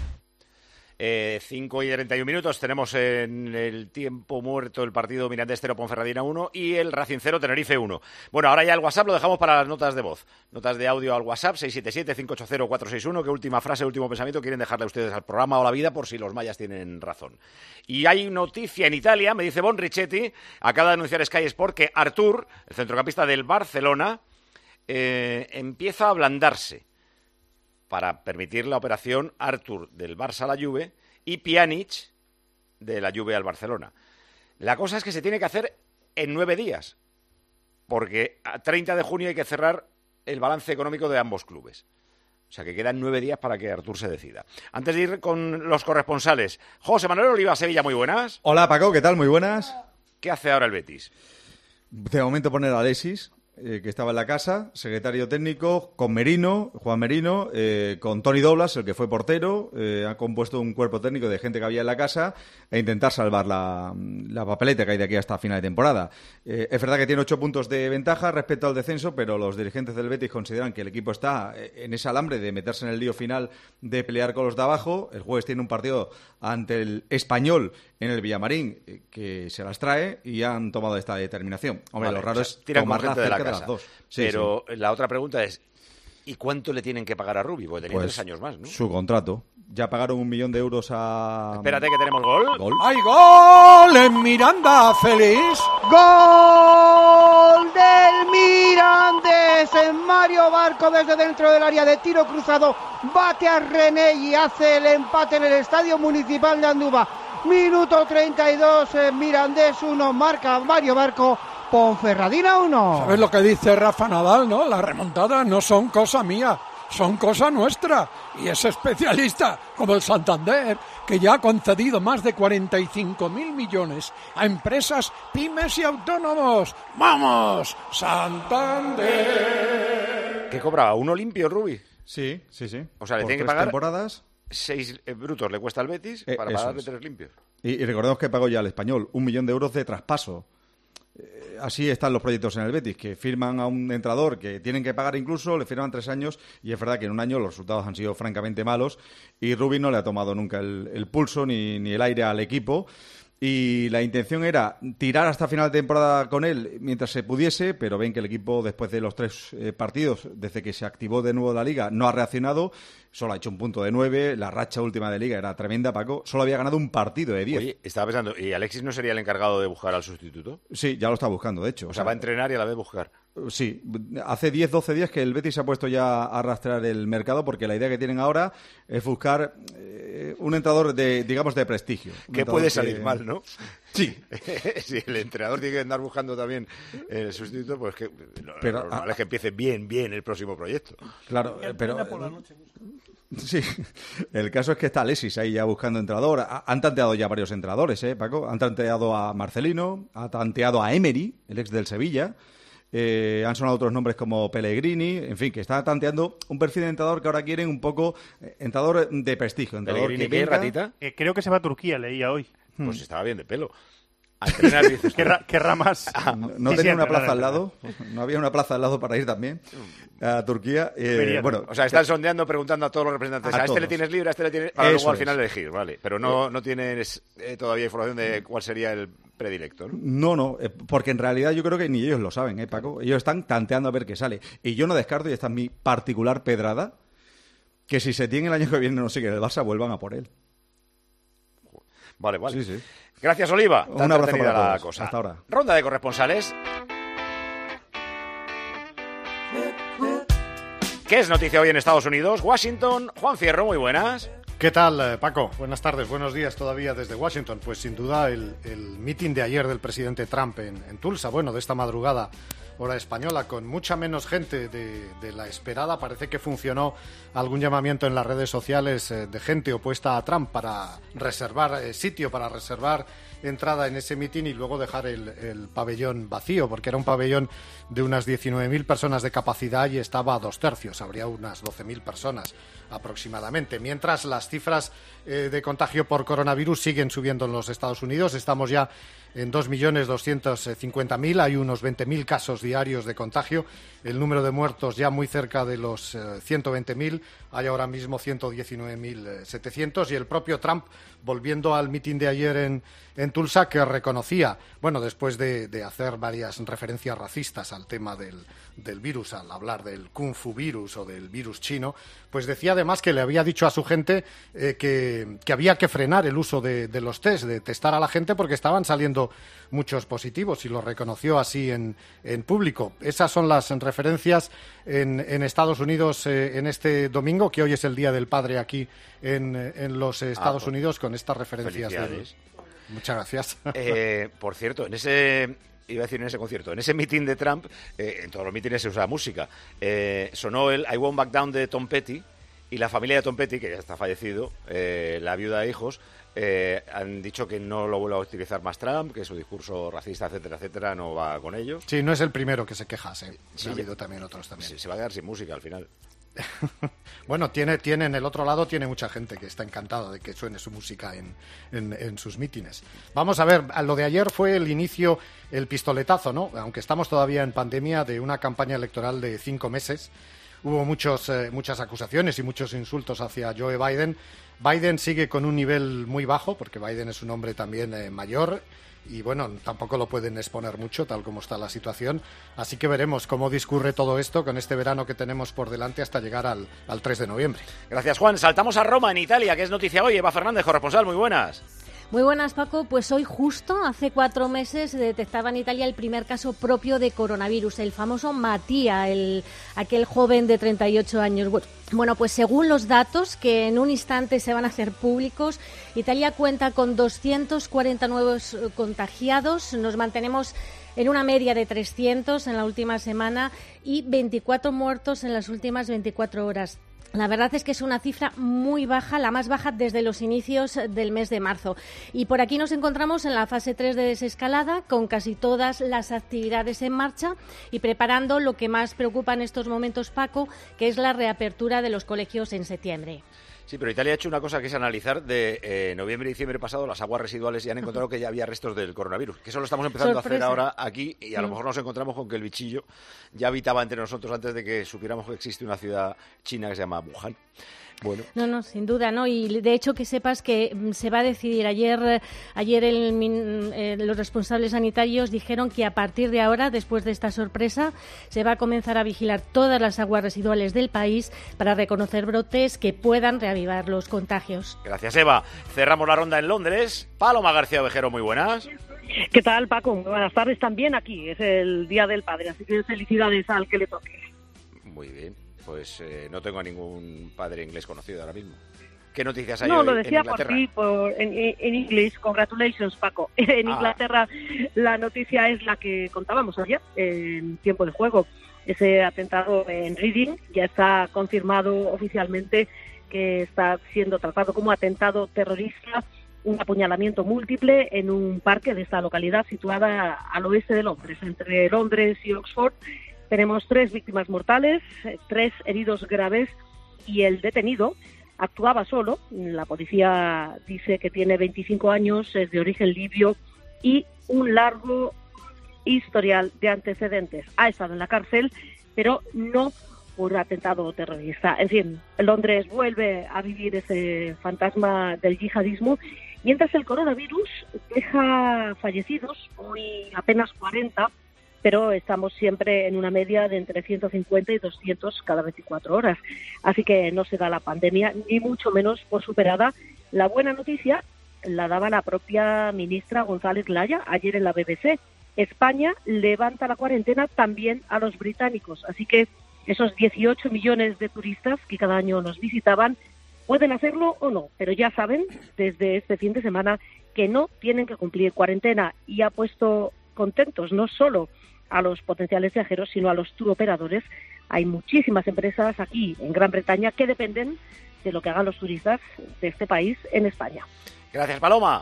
5:31. Tenemos en el tiempo muerto el partido Mirandés 0, Ponferradina 1 y el Racing 0, Tenerife 1. Bueno, ahora ya el WhatsApp lo dejamos para las notas de voz. Notas de audio al WhatsApp 677-580-461. ¿Qué última frase, último pensamiento quieren dejarle ustedes al programa o a la vida por si los mayas tienen razón? Y hay noticia en Italia, me dice Bon Richetti, acaba de anunciar Sky Sport que Artur, el centrocampista del Barcelona, empieza a ablandarse para permitir la operación Artur del Barça a la Juve y Pjanic de la Juve al Barcelona. La cosa es que se tiene que hacer en 9 días, porque a 30 de junio hay que cerrar el balance económico de ambos clubes. O sea que quedan 9 días para que Artur se decida. Antes de ir con los corresponsales, José Manuel Oliva, Sevilla, muy buenas. Hola Paco, ¿qué tal? Muy buenas. ¿Qué hace ahora el Betis? De momento poner a Alexis, que estaba en la casa, secretario técnico, con Merino, Juan Merino, con Tony Doblas, el que fue portero, ha compuesto un cuerpo técnico de gente que había en la casa e intentar salvar la papeleta que hay de aquí hasta final de temporada. Es verdad que tiene 8 puntos de ventaja respecto al descenso, pero los dirigentes del Betis consideran que el equipo está en ese alambre de meterse en el lío final de pelear con los de abajo. El jueves tiene un partido ante el Español en el Villamarín que se las trae y han tomado esta determinación. Hombre, vale, lo raro es tomarla cerca de las dos. Sí, pero la otra pregunta es, ¿y cuánto le tienen que pagar a Rubi? Porque tenía 3 años más, ¿no? Su contrato. Ya pagaron 1 millón de euros a... Espérate que tenemos gol. ¡Hay gol en Miranda, Feliz! ¡Gol del Mirandés! En Mario Barco desde dentro del área de tiro cruzado. Bate a René y hace el empate en el Estadio Municipal de Andúba. Minuto 32, Mirandés 1, marca Mario Barco. Ponferradina 1. ¿Sabes lo que dice Rafa Nadal, no? Las remontadas no son cosa mía, son cosa nuestra. Y es especialista, como el Santander, que ya ha concedido más de 45.000 millones a empresas, pymes y autónomos. ¡Vamos, Santander! ¿Qué cobraba? ¿1 limpio, Rubi? Sí. O sea, le por tienen que pagar temporadas. 6 brutos le cuesta al Betis para pagarle 3 limpios. Y recordemos que pagó ya al Español 1 millón de euros de traspaso. Así están los proyectos en el Betis, que firman a un entrenador que tienen que pagar incluso, le firman 3 años y es verdad que en un año los resultados han sido francamente malos y Rubin no le ha tomado nunca el pulso ni el aire al equipo. Y la intención era tirar hasta final de temporada con él mientras se pudiese, pero ven que el equipo después de los 3 partidos, desde que se activó de nuevo la Liga, no ha reaccionado, solo ha hecho un punto de 9, la racha última de Liga era tremenda, Paco, solo había ganado un partido de 10. Oye, estaba pensando, ¿y Alexis no sería el encargado de buscar al sustituto? Sí, ya lo está buscando, de hecho. O sea, va a entrenar y a la vez buscar. Sí, hace 10-12 días que el Betis se ha puesto ya a arrastrar el mercado porque la idea que tienen ahora es buscar un entrenador de prestigio. Que puede salir mal, ¿no? Sí. Si el entrenador tiene que andar buscando también el sustituto, pues que pero normal es que empiece bien el próximo proyecto. Claro, pero... Sí, el caso es que está Alexis ahí ya buscando entrenador. Han tanteado ya varios entrenadores, Paco. Han tanteado a Marcelino, han tanteado a Emery, el ex del Sevilla. han sonado otros nombres como Pellegrini, en fin, que está tanteando un perfil de entrenador que ahora quieren un poco entrenador de prestigio. ¿Pellegrini qué, ratita? Creo que se va a Turquía, leía hoy. Pues estaba bien de pelo. A entrenar, dices. ¿Qué ramas? ¿No tenía una plaza al lado? ¿No había una plaza al lado para ir también a Turquía? Bueno, o sea, están sondeando, preguntando a todos los representantes. A este le tienes libre, a este le tienes... Para luego al final elegir, vale. Pero no tienes todavía información de cuál sería el predilecto, ¿no? No, porque en realidad yo creo que ni ellos lo saben, Paco. Ellos están tanteando a ver qué sale. Y yo no descarto, y esta es mi particular pedrada, que si Setién el año que viene no sigue en el Barça, vuelvan a por él. Vale. Sí. Gracias, Oliva. Un abrazo para la todos. cosa. Hasta ahora. Ronda de corresponsales. ¿Qué es noticia hoy en Estados Unidos? Washington. Juan Fierro, muy buenas. ¿Qué tal, Paco? Buenas tardes, buenos días todavía desde Washington. Pues sin duda el meeting de ayer del presidente Trump en Tulsa, de esta madrugada, hora española, con mucha menos gente de la esperada. Parece que funcionó algún llamamiento en las redes sociales de gente opuesta a Trump para reservar sitio, para reservar entrada en ese mitin y luego dejar el pabellón vacío, porque era un pabellón de unas 19.000 personas de capacidad y estaba a 2/3, habría unas 12.000 personas aproximadamente. Mientras las cifras de contagio por coronavirus siguen subiendo en los Estados Unidos, estamos ya en 2.250.000, hay unos 20.000 casos diarios de contagio, el número de muertos ya muy cerca de los 120.000, hay ahora mismo 119.700 y el propio Trump, volviendo al mitin de ayer en Tulsa, que reconocía, después de hacer varias referencias racistas al tema del virus, al hablar del Kung Fu virus o del virus chino, pues decía además que le había dicho a su gente que había que frenar el uso de los test, de testar a la gente porque estaban saliendo muchos positivos y lo reconoció así en público. Esas son las referencias en Estados Unidos en este domingo, que hoy es el Día del Padre aquí en los Estados Unidos, con estas referencias. Muchas gracias. Por cierto, en ese concierto, en ese mitin de Trump, en todos los mítines se usa música, sonó el I Won't Back Down de Tom Petty, y la familia de Tom Petty, que ya está fallecido, la viuda e hijos, han dicho que no lo vuelva a utilizar más Trump, que su discurso racista, etcétera, etcétera, no va con ellos. Sí, no es el primero que se quejase. Sí, ha habido también otros también. Se va a quedar sin música al final. Tiene en el otro lado tiene mucha gente que está encantada de que suene su música en sus mítines. Vamos a ver, lo de ayer fue el inicio, el pistoletazo, ¿no? Aunque estamos todavía en pandemia, de una campaña electoral de 5 meses. Hubo muchas acusaciones y muchos insultos hacia Joe Biden. Biden sigue con un nivel muy bajo, porque Biden es un hombre también mayor y tampoco lo pueden exponer mucho tal como está la situación, así que veremos cómo discurre todo esto con este verano que tenemos por delante hasta llegar al 3 de noviembre. Gracias, Juan. Saltamos a Roma, en Italia, que es noticia hoy. Eva Fernández, corresponsal, muy buenas. Muy buenas, Paco. Pues hoy justo hace 4 meses se detectaba en Italia el primer caso propio de coronavirus, el famoso Mattia, aquel joven de 38 años. Bueno, pues según los datos que en un instante se van a hacer públicos, Italia cuenta con 240 nuevos contagiados. Nos mantenemos en una media de 300 en la última semana y 24 muertos en las últimas 24 horas. La verdad es que es una cifra muy baja, la más baja desde los inicios del mes de marzo. Y por aquí nos encontramos en la fase 3 de desescalada, con casi todas las actividades en marcha y preparando lo que más preocupa en estos momentos, Paco, que es la reapertura de los colegios en septiembre. Sí, pero Italia ha hecho una cosa que es analizar de noviembre y diciembre pasado las aguas residuales y han encontrado que ya había restos del coronavirus. Que eso lo estamos empezando a hacer ahora aquí y a lo mejor nos encontramos con que el bichillo ya habitaba entre nosotros antes de que supiéramos que existe una ciudad china que se llama Wuhan. Bueno. No, sin duda, ¿no? Y de hecho que sepas que se va a decidir. Ayer los responsables sanitarios dijeron que a partir de ahora, después de esta sorpresa, se va a comenzar a vigilar todas las aguas residuales del país para reconocer brotes que puedan reavivar los contagios. Gracias, Eva. Cerramos la ronda en Londres. Paloma García Ovejero, muy buenas. ¿Qué tal, Paco? Muy buenas tardes. También aquí es el Día del Padre, así que felicidades al que le toque. Muy bien. Pues no tengo a ningún padre inglés conocido ahora mismo. ¿Qué noticias hay hoy en Inglaterra? No, lo decía por ti, en inglés. Congratulations, Paco. En Inglaterra la noticia es la que contábamos ayer, en tiempo de juego. Ese atentado en Reading ya está confirmado oficialmente que está siendo tratado como atentado terrorista un apuñalamiento múltiple en un parque de esta localidad situada al oeste de Londres, entre Londres y Oxford. Tenemos 3 víctimas mortales, 3 heridos graves y el detenido actuaba solo. La policía dice que tiene 25 años, es de origen libio y un largo historial de antecedentes. Ha estado en la cárcel, pero no por atentado terrorista. En fin, Londres vuelve a vivir ese fantasma del yihadismo, mientras el coronavirus deja fallecidos, hoy apenas 40, pero estamos siempre en una media de entre 150 y 200 cada 24 horas. Así que no se da la pandemia, ni mucho menos por superada. La buena noticia la daba la propia ministra González Laya ayer en la BBC. España levanta la cuarentena también a los británicos, así que esos 18 millones de turistas que cada año nos visitaban pueden hacerlo o no, pero ya saben desde este fin de semana que no tienen que cumplir cuarentena, y ha puesto contentos no solo a los potenciales viajeros, sino a los turoperadores. Hay muchísimas empresas aquí en Gran Bretaña que dependen de lo que hagan los turistas de este país en España. Gracias, Paloma.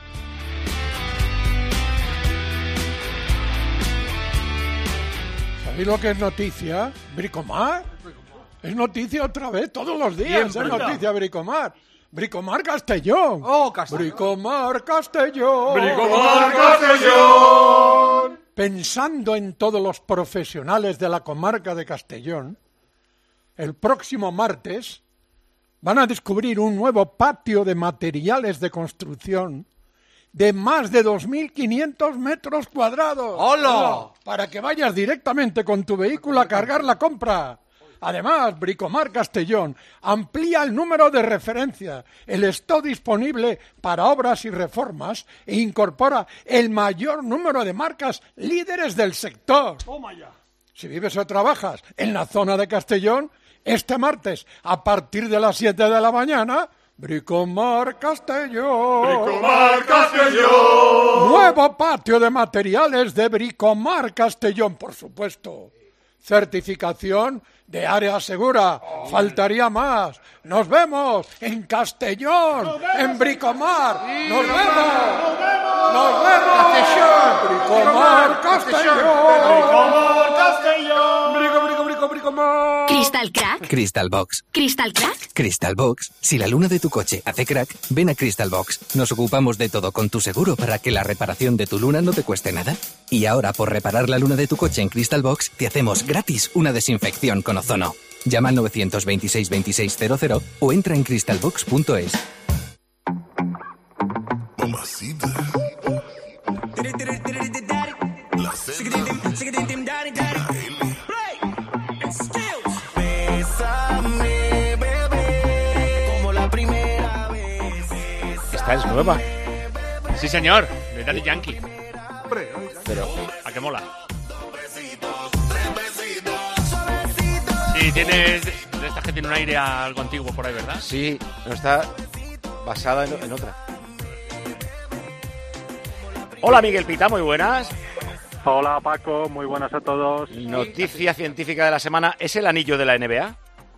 ¿Sabéis lo que es noticia? Bricomar. Es noticia otra vez, todos los días. Es noticia Bricomar. Bricomar Castellón. ¡Oh, Castellón! Bricomar Castellón. Bricomar Castellón. Pensando en todos los profesionales de la comarca de Castellón, el próximo martes van a descubrir un nuevo patio de materiales de construcción de más de 2.500 metros cuadrados. ¡Hola! Para que vayas directamente con tu vehículo a cargar la compra. Además, Bricomar Castellón amplía el número de referencia, el stock disponible para obras y reformas, e incorpora el mayor número de marcas líderes del sector. ¡Toma ya! Si vives o trabajas en la zona de Castellón, este martes, a partir de las 7 de la mañana, Bricomar Castellón. Bricomar Castellón. Nuevo patio de materiales de Bricomar Castellón, por supuesto. Certificación de área segura. Faltaría más. Nos vemos en Castellón, en Bricomar. Nos vemos. Nos vemos. Bricomar Castellón. Bricomar Castellón. Bricomar. ¿Crystal Crack? Crystal Box. ¿Crystal Crack? Crystal Box. Si la luna de tu coche hace crack, ven a Crystal Box. Nos ocupamos de todo con tu seguro para que la reparación de tu luna no te cueste nada. Y ahora, por reparar la luna de tu coche en Crystal Box, te hacemos gratis una desinfección con ozono. Llama al 926 2600 o entra en crystalbox.es. Mamacita. La celda. Bésame, bebé, como la primera vez. Esta es nueva. Sí, señor, de Daddy Yankee. Pero, ¿a qué mola? Sí, tienes de estas que tiene un aire algo antiguo por ahí, ¿verdad? sí, no está basada en otra. Hola, Miguel Pita, muy buenas. Hola, Paco, muy buenas a todos. Noticia científica de la semana, ¿es el anillo de la NBA?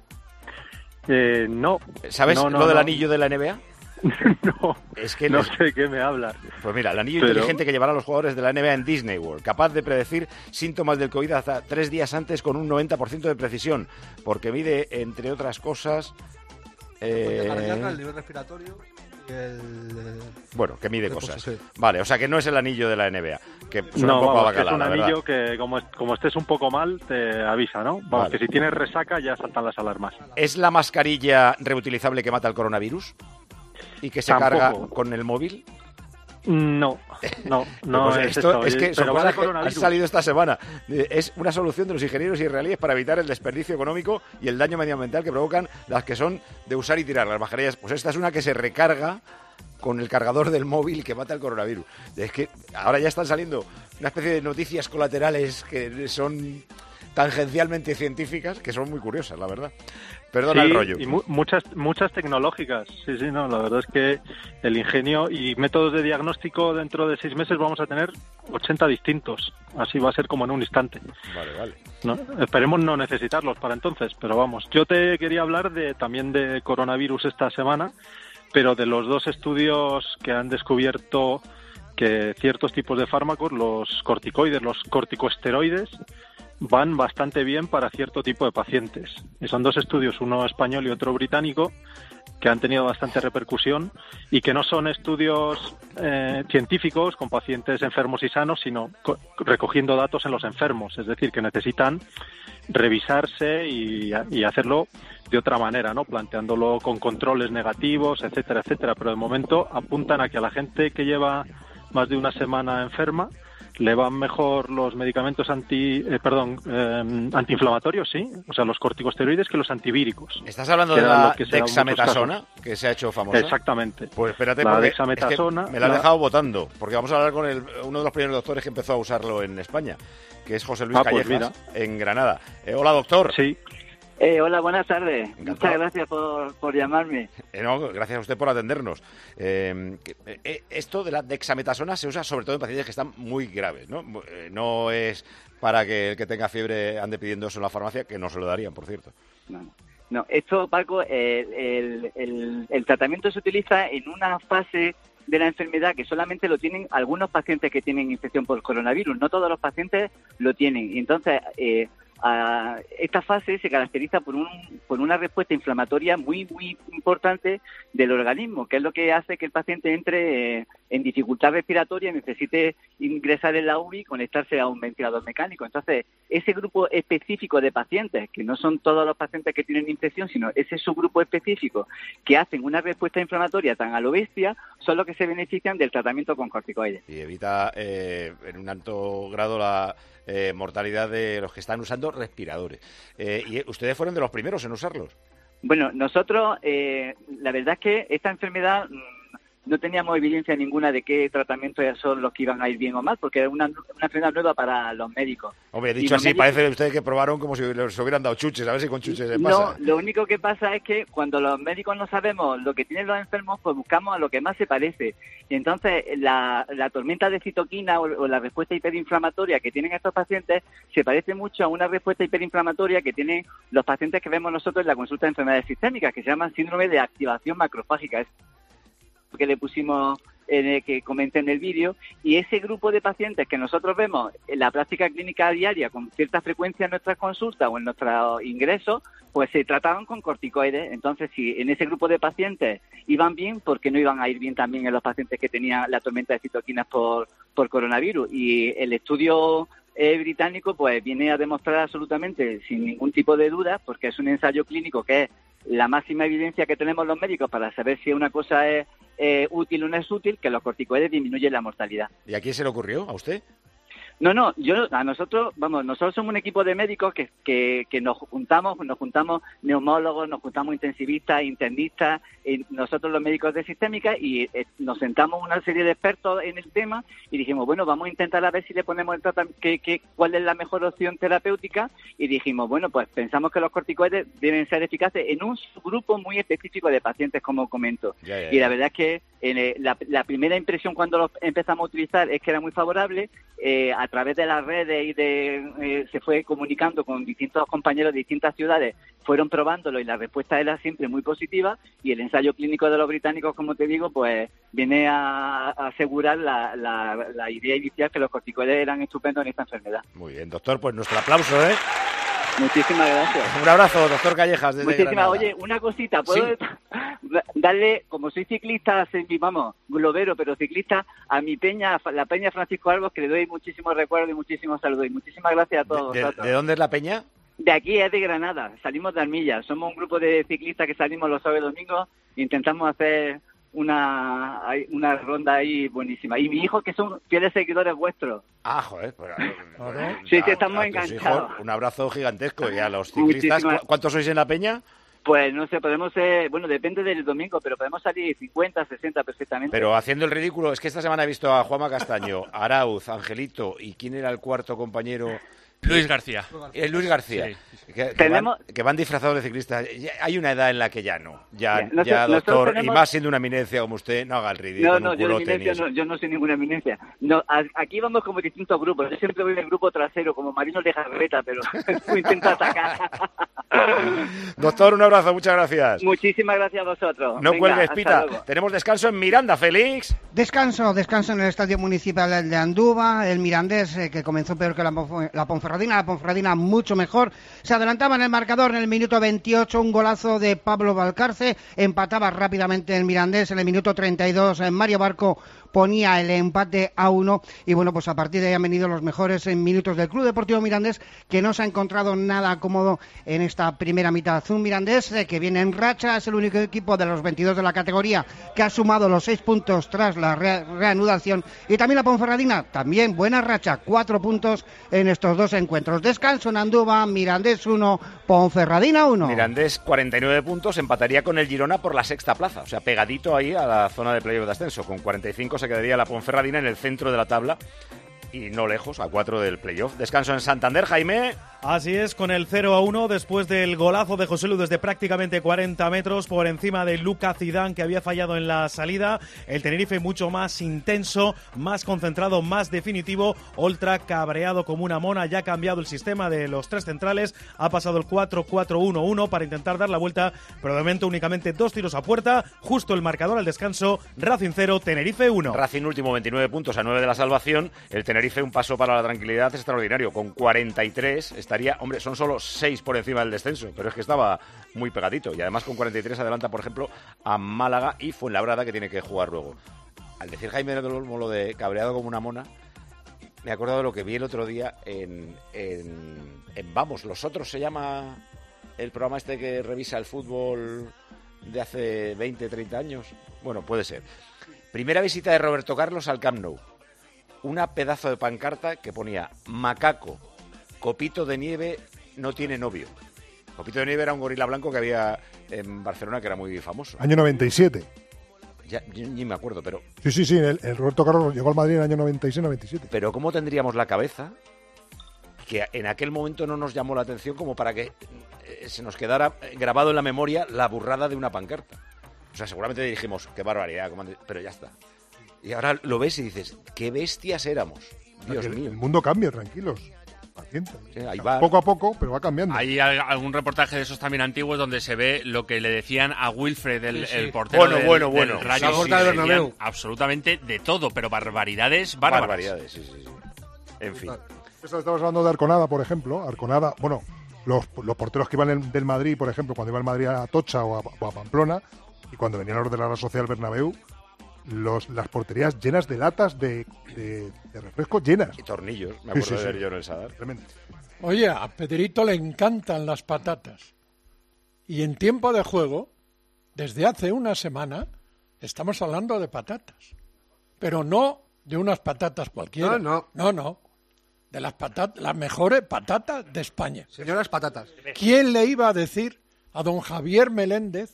No. ¿Sabes no, lo del no. anillo de la NBA? No, es que no sé qué me hablas. Pues mira, el anillo inteligente que llevará a los jugadores de la NBA en Disney World, capaz de predecir síntomas del COVID hasta 3 días antes con un 90% de precisión, porque mide, entre otras cosas... el nivel respiratorio y el... Bueno, que mide cosas. Sí. Vale, o sea que no es el anillo de la NBA, que suena No, un poco a vamos, que es bacalao, un la anillo verdad. que como estés un poco mal te avisa, ¿no? Vamos, Vale. que si tienes resaca ya saltan las alarmas. ¿Es la mascarilla reutilizable que mata el coronavirus? ¿Y que se Tampoco. carga con el móvil? No, Pues es esto eso. es que son pero va cosas de que han coronavirus. salido esta semana. Es una solución de los ingenieros israelíes para evitar el desperdicio económico y el daño medioambiental que provocan las que son de usar y tirar, las mascarillas. Pues esta es una que se recarga con el cargador del móvil que mata el coronavirus. Es que ahora ya están saliendo una especie de noticias colaterales que son tangencialmente científicas, que son muy curiosas, la verdad. Perdona el rollo. Y muchas tecnológicas. Sí, no, la verdad es que el ingenio y métodos de diagnóstico dentro de 6 meses vamos a tener 80 distintos. Así va a ser como en un instante. Vale. No, esperemos no necesitarlos para entonces, pero vamos. Yo te quería hablar también de coronavirus esta semana, pero de los 2 estudios que han descubierto que ciertos tipos de fármacos, los corticoides, los corticosteroides, van bastante bien para cierto tipo de pacientes. Y son 2 estudios, uno español y otro británico, que han tenido bastante repercusión y que no son estudios científicos con pacientes enfermos y sanos, sino recogiendo datos en los enfermos. Es decir, que necesitan revisarse y hacerlo de otra manera, ¿no? Planteándolo con controles negativos, etcétera, etcétera. Pero de momento apuntan a que a la gente que lleva más de una semana enferma le van mejor los medicamentos antiinflamatorios, sí, o sea, los corticosteroides, que los antivíricos. ¿Estás hablando de la dexametasona, que se ha hecho famosa? Exactamente. Pues espérate, la porque dexametasona, es que me la has dejado votando, porque vamos a hablar con uno de los primeros doctores que empezó a usarlo en España, que es José Luis Callejas, en Granada. Hola, doctor. Sí. Hola, buenas tardes. Encantado. Muchas gracias por llamarme. No, gracias a usted por atendernos. Esto de la dexametasona se usa sobre todo en pacientes que están muy graves, ¿no? No es para que el que tenga fiebre ande pidiendo eso en la farmacia, que no se lo darían, por cierto. No, esto, Paco, el tratamiento se utiliza en una fase de la enfermedad que solamente lo tienen algunos pacientes que tienen infección por coronavirus. No todos los pacientes lo tienen. Y entonces, esta fase se caracteriza por una respuesta inflamatoria muy importante del organismo, que es lo que hace que el paciente entre en dificultad respiratoria y necesite ingresar en la UBI y conectarse a un ventilador mecánico. Entonces, ese grupo específico de pacientes, que no son todos los pacientes que tienen infección, sino ese subgrupo específico que hacen una respuesta inflamatoria tan a lo bestia, son los que se benefician del tratamiento con corticoides. Y evita en un alto grado la mortalidad de los que están usando respiradores. ¿Y ustedes fueron de los primeros en usarlos? Bueno, nosotros, la verdad es que esta enfermedad no teníamos evidencia ninguna de qué tratamientos son los que iban a ir bien o mal, porque era una enfermedad nueva para los médicos. Hombre, dicho así, parece ustedes que probaron como si les hubieran dado chuches, a ver si con chuches les pasa. No, lo único que pasa es que cuando los médicos no sabemos lo que tienen los enfermos, pues buscamos a lo que más se parece. Y entonces la tormenta de citoquina o la respuesta hiperinflamatoria que tienen estos pacientes se parece mucho a una respuesta hiperinflamatoria que tienen los pacientes que vemos nosotros en la consulta de enfermedades sistémicas, que se llaman síndrome de activación macrofágica. Es que le pusimos, que comenté en el vídeo, y ese grupo de pacientes que nosotros vemos en la práctica clínica diaria con cierta frecuencia en nuestras consultas o en nuestros ingresos, pues se trataban con corticoides. Entonces, si en ese grupo de pacientes iban bien, ¿por qué no iban a ir bien también en los pacientes que tenían la tormenta de citoquinas por coronavirus? Y el estudio británico pues viene a demostrar absolutamente, sin ningún tipo de duda, porque es un ensayo clínico que es la máxima evidencia que tenemos los médicos para saber si una cosa es útil o no es útil, que los corticoides disminuyen la mortalidad. ¿Y a quién se le ocurrió? ¿A usted? No, nosotros somos un equipo de médicos que nos juntamos neumólogos, nos juntamos intensivistas, internistas, nosotros los médicos de sistémica, y nos sentamos una serie de expertos en el tema y dijimos, bueno, vamos a intentar a ver si le ponemos el tratamiento, cuál es la mejor opción terapéutica, y dijimos, bueno, pues pensamos que los corticoides deben ser eficaces en un subgrupo muy específico de pacientes, como comento. Ya. Y la verdad es que la primera impresión cuando los empezamos a utilizar es que era muy favorable. A través de las redes y se fue comunicando con distintos compañeros de distintas ciudades, fueron probándolo y la respuesta era siempre muy positiva, y el ensayo clínico de los británicos, como te digo, pues viene a asegurar la idea inicial, que los corticoides eran estupendos en esta enfermedad. Muy bien, doctor, pues nuestro aplauso, Muchísimas gracias. Un abrazo, doctor Callejas, desde Granada. Oye, una cosita, ¿puedo darle, como soy ciclista, globero, pero ciclista, a mi peña, la Peña Francisco Arbos, que le doy muchísimos recuerdos y muchísimos saludos, y muchísimas gracias a todos vosotros. ¿De dónde es la peña? De aquí, es de Granada, salimos de Armilla, somos un grupo de ciclistas que salimos los sábados y domingos, e intentamos hacer una ronda ahí buenísima. Y mis hijos, que son fieles seguidores vuestros. Ah, joder. Sí, estamos enganchados. Un abrazo gigantesco. Y a los ciclistas, ¿cuántos sois en la peña? Pues no sé, podemos ser, depende del domingo, pero podemos salir 50, 60 perfectamente. Pero haciendo el ridículo, es que esta semana he visto a Juanma Castaño, Arauz, Angelito, ¿y quién era el cuarto compañero Luis García. Luis García. Sí. Que van disfrazados de ciclistas. Hay una edad en la que ya no. Ya, nosotros doctor, y tenemos... más siendo una eminencia como usted, no haga el ridículo. No, yo no soy ninguna eminencia. No, aquí vamos como distintos grupos. Yo siempre voy en el grupo trasero, como Marino de Jarreta, pero intento atacar. Doctor, un abrazo, muchas gracias. Muchísimas gracias a vosotros. No Venga, cuelgues, hasta Pita. luego. Tenemos descanso en Miranda, Félix. Descanso en el Estadio Municipal de Andúba. El Mirandés, que comenzó peor que la Ponferradina mucho mejor. Se adelantaba en el marcador en el minuto 28, un golazo de Pablo Valcarce. Empataba rápidamente el Mirandés en el minuto 32. Mario Barco ponía el empate a 1 y bueno, pues a partir de ahí han venido los mejores minutos del Club Deportivo Mirandés, que no se ha encontrado nada cómodo en esta primera mitad. Un Mirandés que viene en racha, es el único equipo de los 22 de la categoría que ha sumado los 6 puntos tras la reanudación, y también la Ponferradina, también buena racha, 4 puntos en estos dos encuentros. Descanso en Andúba, Mirandés 1, Ponferradina 1. Mirandés 49 puntos, empataría con el Girona por la sexta plaza, o sea, pegadito ahí a la zona de playoff de ascenso. Con 45 se quedaría la Ponferradina en el centro de la tabla y no lejos, a 4 del playoff. Descanso en Santander, Jaime. Así es, con el 0-1 después del golazo de Joselu desde prácticamente 40 metros por encima de Luca Zidane, que había fallado en la salida. El Tenerife mucho más intenso, más concentrado, más definitivo. Oltra cabreado como una mona, ya ha cambiado el sistema de los tres centrales, ha pasado el 4-4-1-1 para intentar dar la vuelta, pero de momento únicamente 2 tiros a puerta. Justo el marcador al descanso, Racing 0, Tenerife 1. Racing último, 29 puntos a 9 de la salvación. El Tenerife un paso para la tranquilidad extraordinario, con 43 estaría, hombre, son solo 6 por encima del descenso, pero es que estaba muy pegadito, y además con 43 adelanta, por ejemplo, a Málaga y Fuenlabrada, que tiene que jugar luego. Al decir Jaime del Olmo lo de cabreado como una mona, me he acordado de lo que vi el otro día en Vamos, Los Otros se llama el programa este que revisa el fútbol de hace 20, 30 años. Bueno, puede ser. Primera visita de Roberto Carlos al Camp Nou. Una pedazo de pancarta que ponía: Macaco, Copito de Nieve no tiene novio. Copito de Nieve era un gorila blanco que había en Barcelona, que era muy famoso. Año 97. Ya, ni me acuerdo, pero... Sí, el Roberto Carlos llegó al Madrid en el año 96-97. Pero ¿cómo tendríamos la cabeza que en aquel momento no nos llamó la atención como para que se nos quedara grabado en la memoria la burrada de una pancarta? O sea, seguramente dijimos, qué barbaridad, pero ya está. Y ahora lo ves y dices, qué bestias éramos. Dios mío. El mundo cambia, tranquilos. Pacientes. Sí, ahí va. Poco a poco, pero va cambiando. Hay algún reportaje de esos también antiguos donde se ve lo que le decían a Wilfred, el portero del Rayo. La del Bernabéu. Absolutamente de todo, pero barbaridades bárbaras. Barbaridades, sí. En fin. Estamos hablando de Arconada, por ejemplo. Arconada, bueno, los porteros que iban del Madrid, por ejemplo, cuando iba el Madrid a Atocha o a Pamplona, y cuando venían los de la Real Sociedad Bernabéu, las porterías llenas de latas de refresco, llenas. Y tornillos, me acuerdo de ver yo en el Sadar. Tremendo. Oye, a Pedrito le encantan las patatas. Y en tiempo de juego, desde hace una semana, estamos hablando de patatas. Pero no de unas patatas cualquiera. No. De las mejores patatas de España. Señoras patatas. ¿Quién le iba a decir a don Javier Meléndez,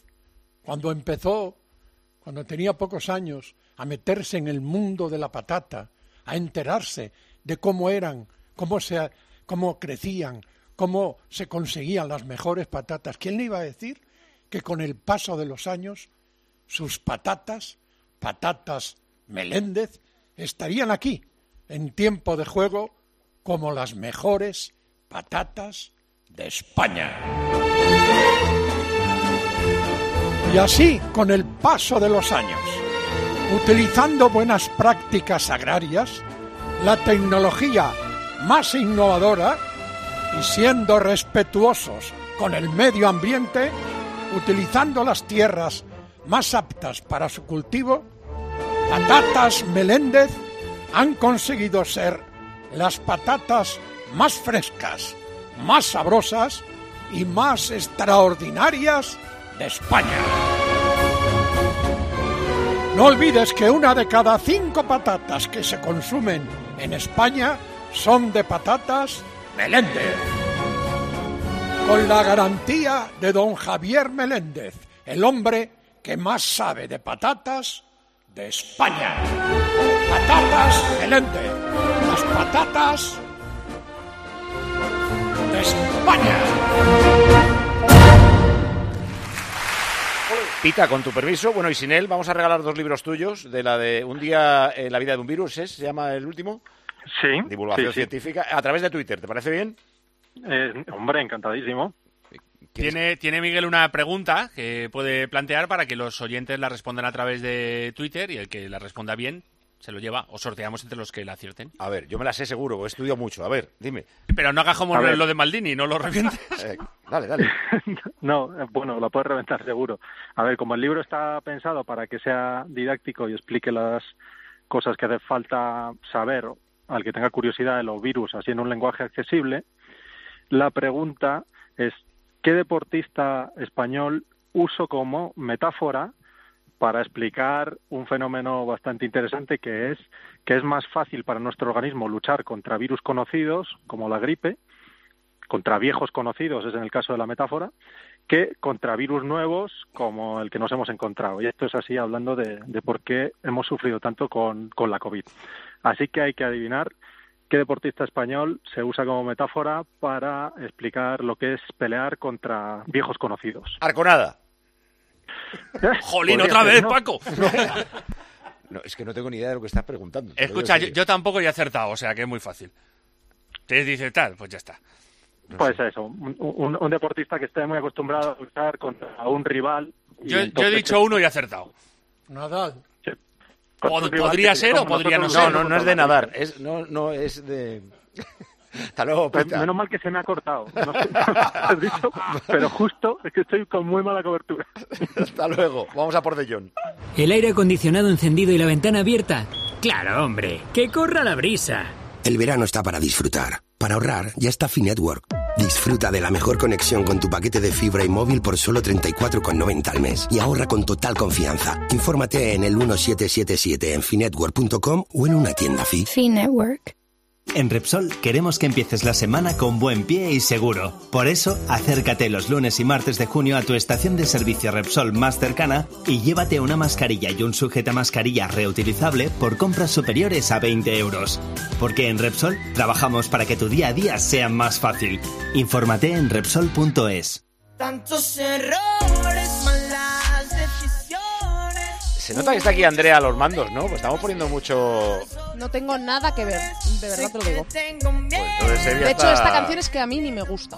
cuando tenía pocos años, a meterse en el mundo de la patata, a enterarse de cómo eran, cómo crecían, cómo se conseguían las mejores patatas? ¿Quién le iba a decir que con el paso de los años sus patatas Meléndez, estarían aquí, en tiempo de juego, como las mejores patatas de España? Y así, con el paso de los años, utilizando buenas prácticas agrarias, la tecnología más innovadora y siendo respetuosos con el medio ambiente, utilizando las tierras más aptas para su cultivo, Patatas Meléndez han conseguido ser las patatas más frescas, más sabrosas y más extraordinarias de España. No olvides que 1 de cada 5 patatas que se consumen en España son de Patatas Meléndez. Con la garantía de don Javier Meléndez, el hombre que más sabe de patatas de España. Patatas Meléndez, las patatas España. Pita, con tu permiso, bueno, y sin él, vamos a regalar 2 libros tuyos de la de Un día en la vida de un virus, ¿se llama el último? Sí. Divulgación sí. científica, a través de Twitter, ¿te parece bien? Hombre, encantadísimo. Tiene Miguel una pregunta que puede plantear para que los oyentes la respondan a través de Twitter y el que la responda bien se lo lleva o sorteamos entre los que la acierten. A ver, yo me la sé seguro, he estudiado mucho. A ver, dime. Pero no hagas como lo de Maldini, no lo revientes. Dale. No, bueno, lo puedes reventar seguro. A ver, como el libro está pensado para que sea didáctico y explique las cosas que hace falta saber al que tenga curiosidad de los virus, así en un lenguaje accesible, la pregunta es: ¿qué deportista español uso como metáfora para explicar un fenómeno bastante interesante que es más fácil para nuestro organismo luchar contra virus conocidos, como la gripe, contra viejos conocidos, es en el caso de la metáfora, que contra virus nuevos como el que nos hemos encontrado? Y esto es así hablando de por qué hemos sufrido tanto con la COVID. Así que hay que adivinar qué deportista español se usa como metáfora para explicar lo que es pelear contra viejos conocidos. Arconada. Jolín, otra vez, ¿no? Paco. No, es que no tengo ni idea de lo que estás preguntando. Escucha, yo tampoco he acertado, o sea que es muy fácil. Te dice tal, pues ya está. Pues eso, un deportista que esté muy acostumbrado a luchar contra un rival. Yo he dicho uno y he acertado. Nadal. ¿Podría ser o podría no ser? No es de nadar, no es de... Hasta luego, Pita. Menos mal que se me ha cortado. No sé qué has dicho, pero justo es que estoy con muy mala cobertura. Hasta luego, vamos a por De Jong. ¿El aire acondicionado encendido y la ventana abierta? ¡Claro, hombre! ¡Que corra la brisa! El verano está para disfrutar. Para ahorrar, ya está Finetwork. Disfruta de la mejor conexión con tu paquete de fibra y móvil por solo 34,90 al mes. Y ahorra con total confianza. Infórmate en el 1777 en finetwork.com o en una tienda Fi. Finetwork. En Repsol queremos que empieces la semana con buen pie y seguro. Por eso, acércate los lunes y martes de junio a tu estación de servicio Repsol más cercana y llévate una mascarilla y un sujetamascarilla reutilizable por compras superiores a 20 euros. Porque en Repsol trabajamos para que tu día a día sea más fácil. Infórmate en Repsol.es. Tantos errores, malas decisiones. Se nota que está aquí Andrea a los mandos, ¿no? Pues estamos poniendo mucho... No tengo nada que ver, de verdad te lo digo. De hecho, esta canción es que a mí ni me gusta.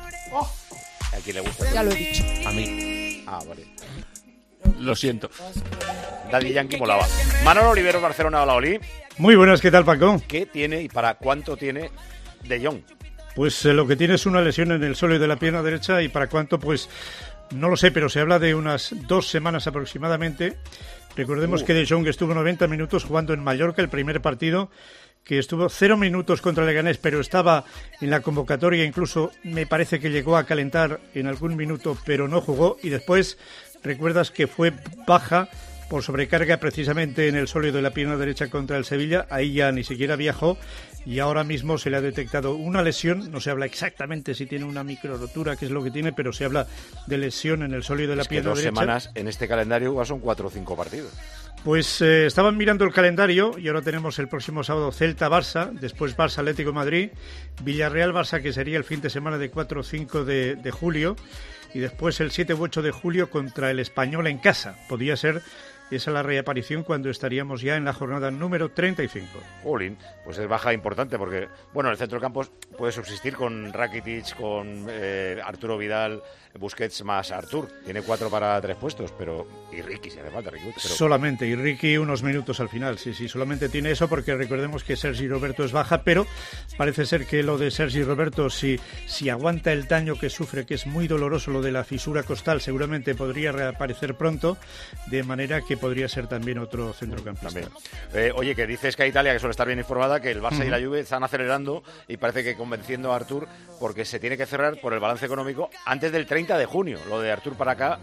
¿A quién le gusta? Ya lo he dicho. A mí. Ah, vale. Lo siento. Daddy Yankee molaba. Manolo Oliveros, Barcelona, hola, Oli. Muy buenas, ¿qué tal, Paco? ¿Qué tiene y para cuánto tiene De Jong? Pues lo que tiene es una lesión en el sóleo de la pierna derecha y para cuánto, pues no lo sé, pero se habla de unas 2 semanas aproximadamente. Recordemos que De Jong estuvo 90 minutos jugando en Mallorca, el primer partido, que estuvo 0 minutos contra Leganés, pero estaba en la convocatoria, incluso me parece que llegó a calentar en algún minuto, pero no jugó, y después recuerdas que fue baja por sobrecarga precisamente en el sóleo de la pierna derecha contra el Sevilla, ahí ya ni siquiera viajó y ahora mismo se le ha detectado una lesión, no se habla exactamente si tiene una micro rotura, qué es lo que tiene, pero se habla de lesión en el sóleo de la pierna derecha. 2 semanas en este calendario igual son 4 o 5 partidos. Pues estaban mirando el calendario y ahora tenemos el próximo sábado Celta-Barça, después Barça-Atlético de Madrid, Villarreal-Barça, que sería el fin de semana de 4 o 5 de julio, y después el 7 u 8 de julio contra el Español en casa. Podría ser esa la reaparición cuando estaríamos ya en la jornada número 35. Jolín, pues es baja importante porque, bueno, el centro del campo puede subsistir con Rakitic, con Arturo Vidal, Busquets más Artur. Tiene 4 para 3 puestos, pero... Y Ricky, si hace falta, Ricky. Pero... Solamente, y Ricky unos minutos al final, sí, solamente tiene eso porque recordemos que Sergi Roberto es baja, pero parece ser que lo de Sergi Roberto, si aguanta el daño que sufre, que es muy doloroso, lo de la fisura costal, seguramente podría reaparecer pronto, de manera que podría ser también otro centrocampista. Oye, que dices que a Italia, que suele estar bien informada, que el Barça y la Juve están acelerando y parece que convenciendo a Artur porque se tiene que cerrar por el balance económico antes del 30 de junio. Lo de Artur para acá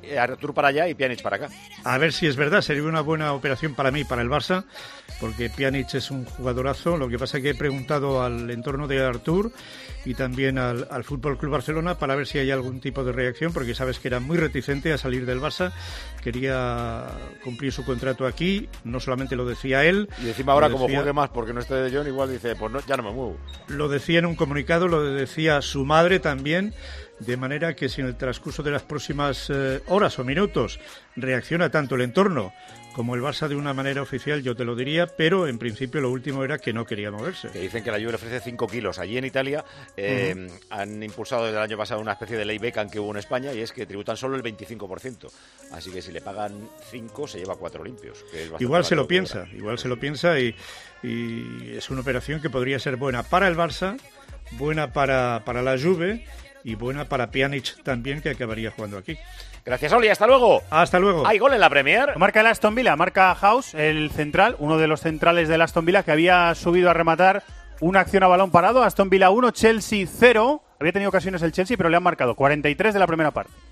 Artur para allá y Pjanic para acá. A ver si es verdad, sería una buena operación para mí, para el Barça, porque Pjanic es un jugadorazo. Lo que pasa es que he preguntado al entorno de Artur y también al FC Barcelona para ver si hay algún tipo de reacción, porque sabes que era muy reticente a salir del Barça, quería cumplir su contrato aquí, no solamente lo decía él. Y encima ahora, como juegue más porque no esté De Jong, igual dice, pues no, ya no me muevo. Lo decía en un comunicado, lo decía su madre también, de manera que si en el transcurso de las próximas horas o minutos reacciona tanto el entorno como el Barça de una manera oficial, yo te lo diría, pero en principio lo último era que no quería moverse. Que dicen que la Juve le ofrece 5 kilos. Allí en Italia han impulsado desde el año pasado una especie de ley Beckham que hubo en España, y es que tributan solo el 25%. Así que si le pagan 5, se lleva 4 limpios. Que es igual se lo piensa y es una operación que podría ser buena para el Barça, buena para la Juve y buena para Pjanic también, que acabaría jugando aquí. Gracias, Oli, hasta luego. Hasta luego. ¿Hay gol en la Premier? Marca el Aston Villa, marca House, el central, uno de los centrales del Aston Villa, que había subido a rematar una acción a balón parado. Aston Villa 1, Chelsea 0. Había tenido ocasiones el Chelsea, pero le han marcado 43 de la primera parte.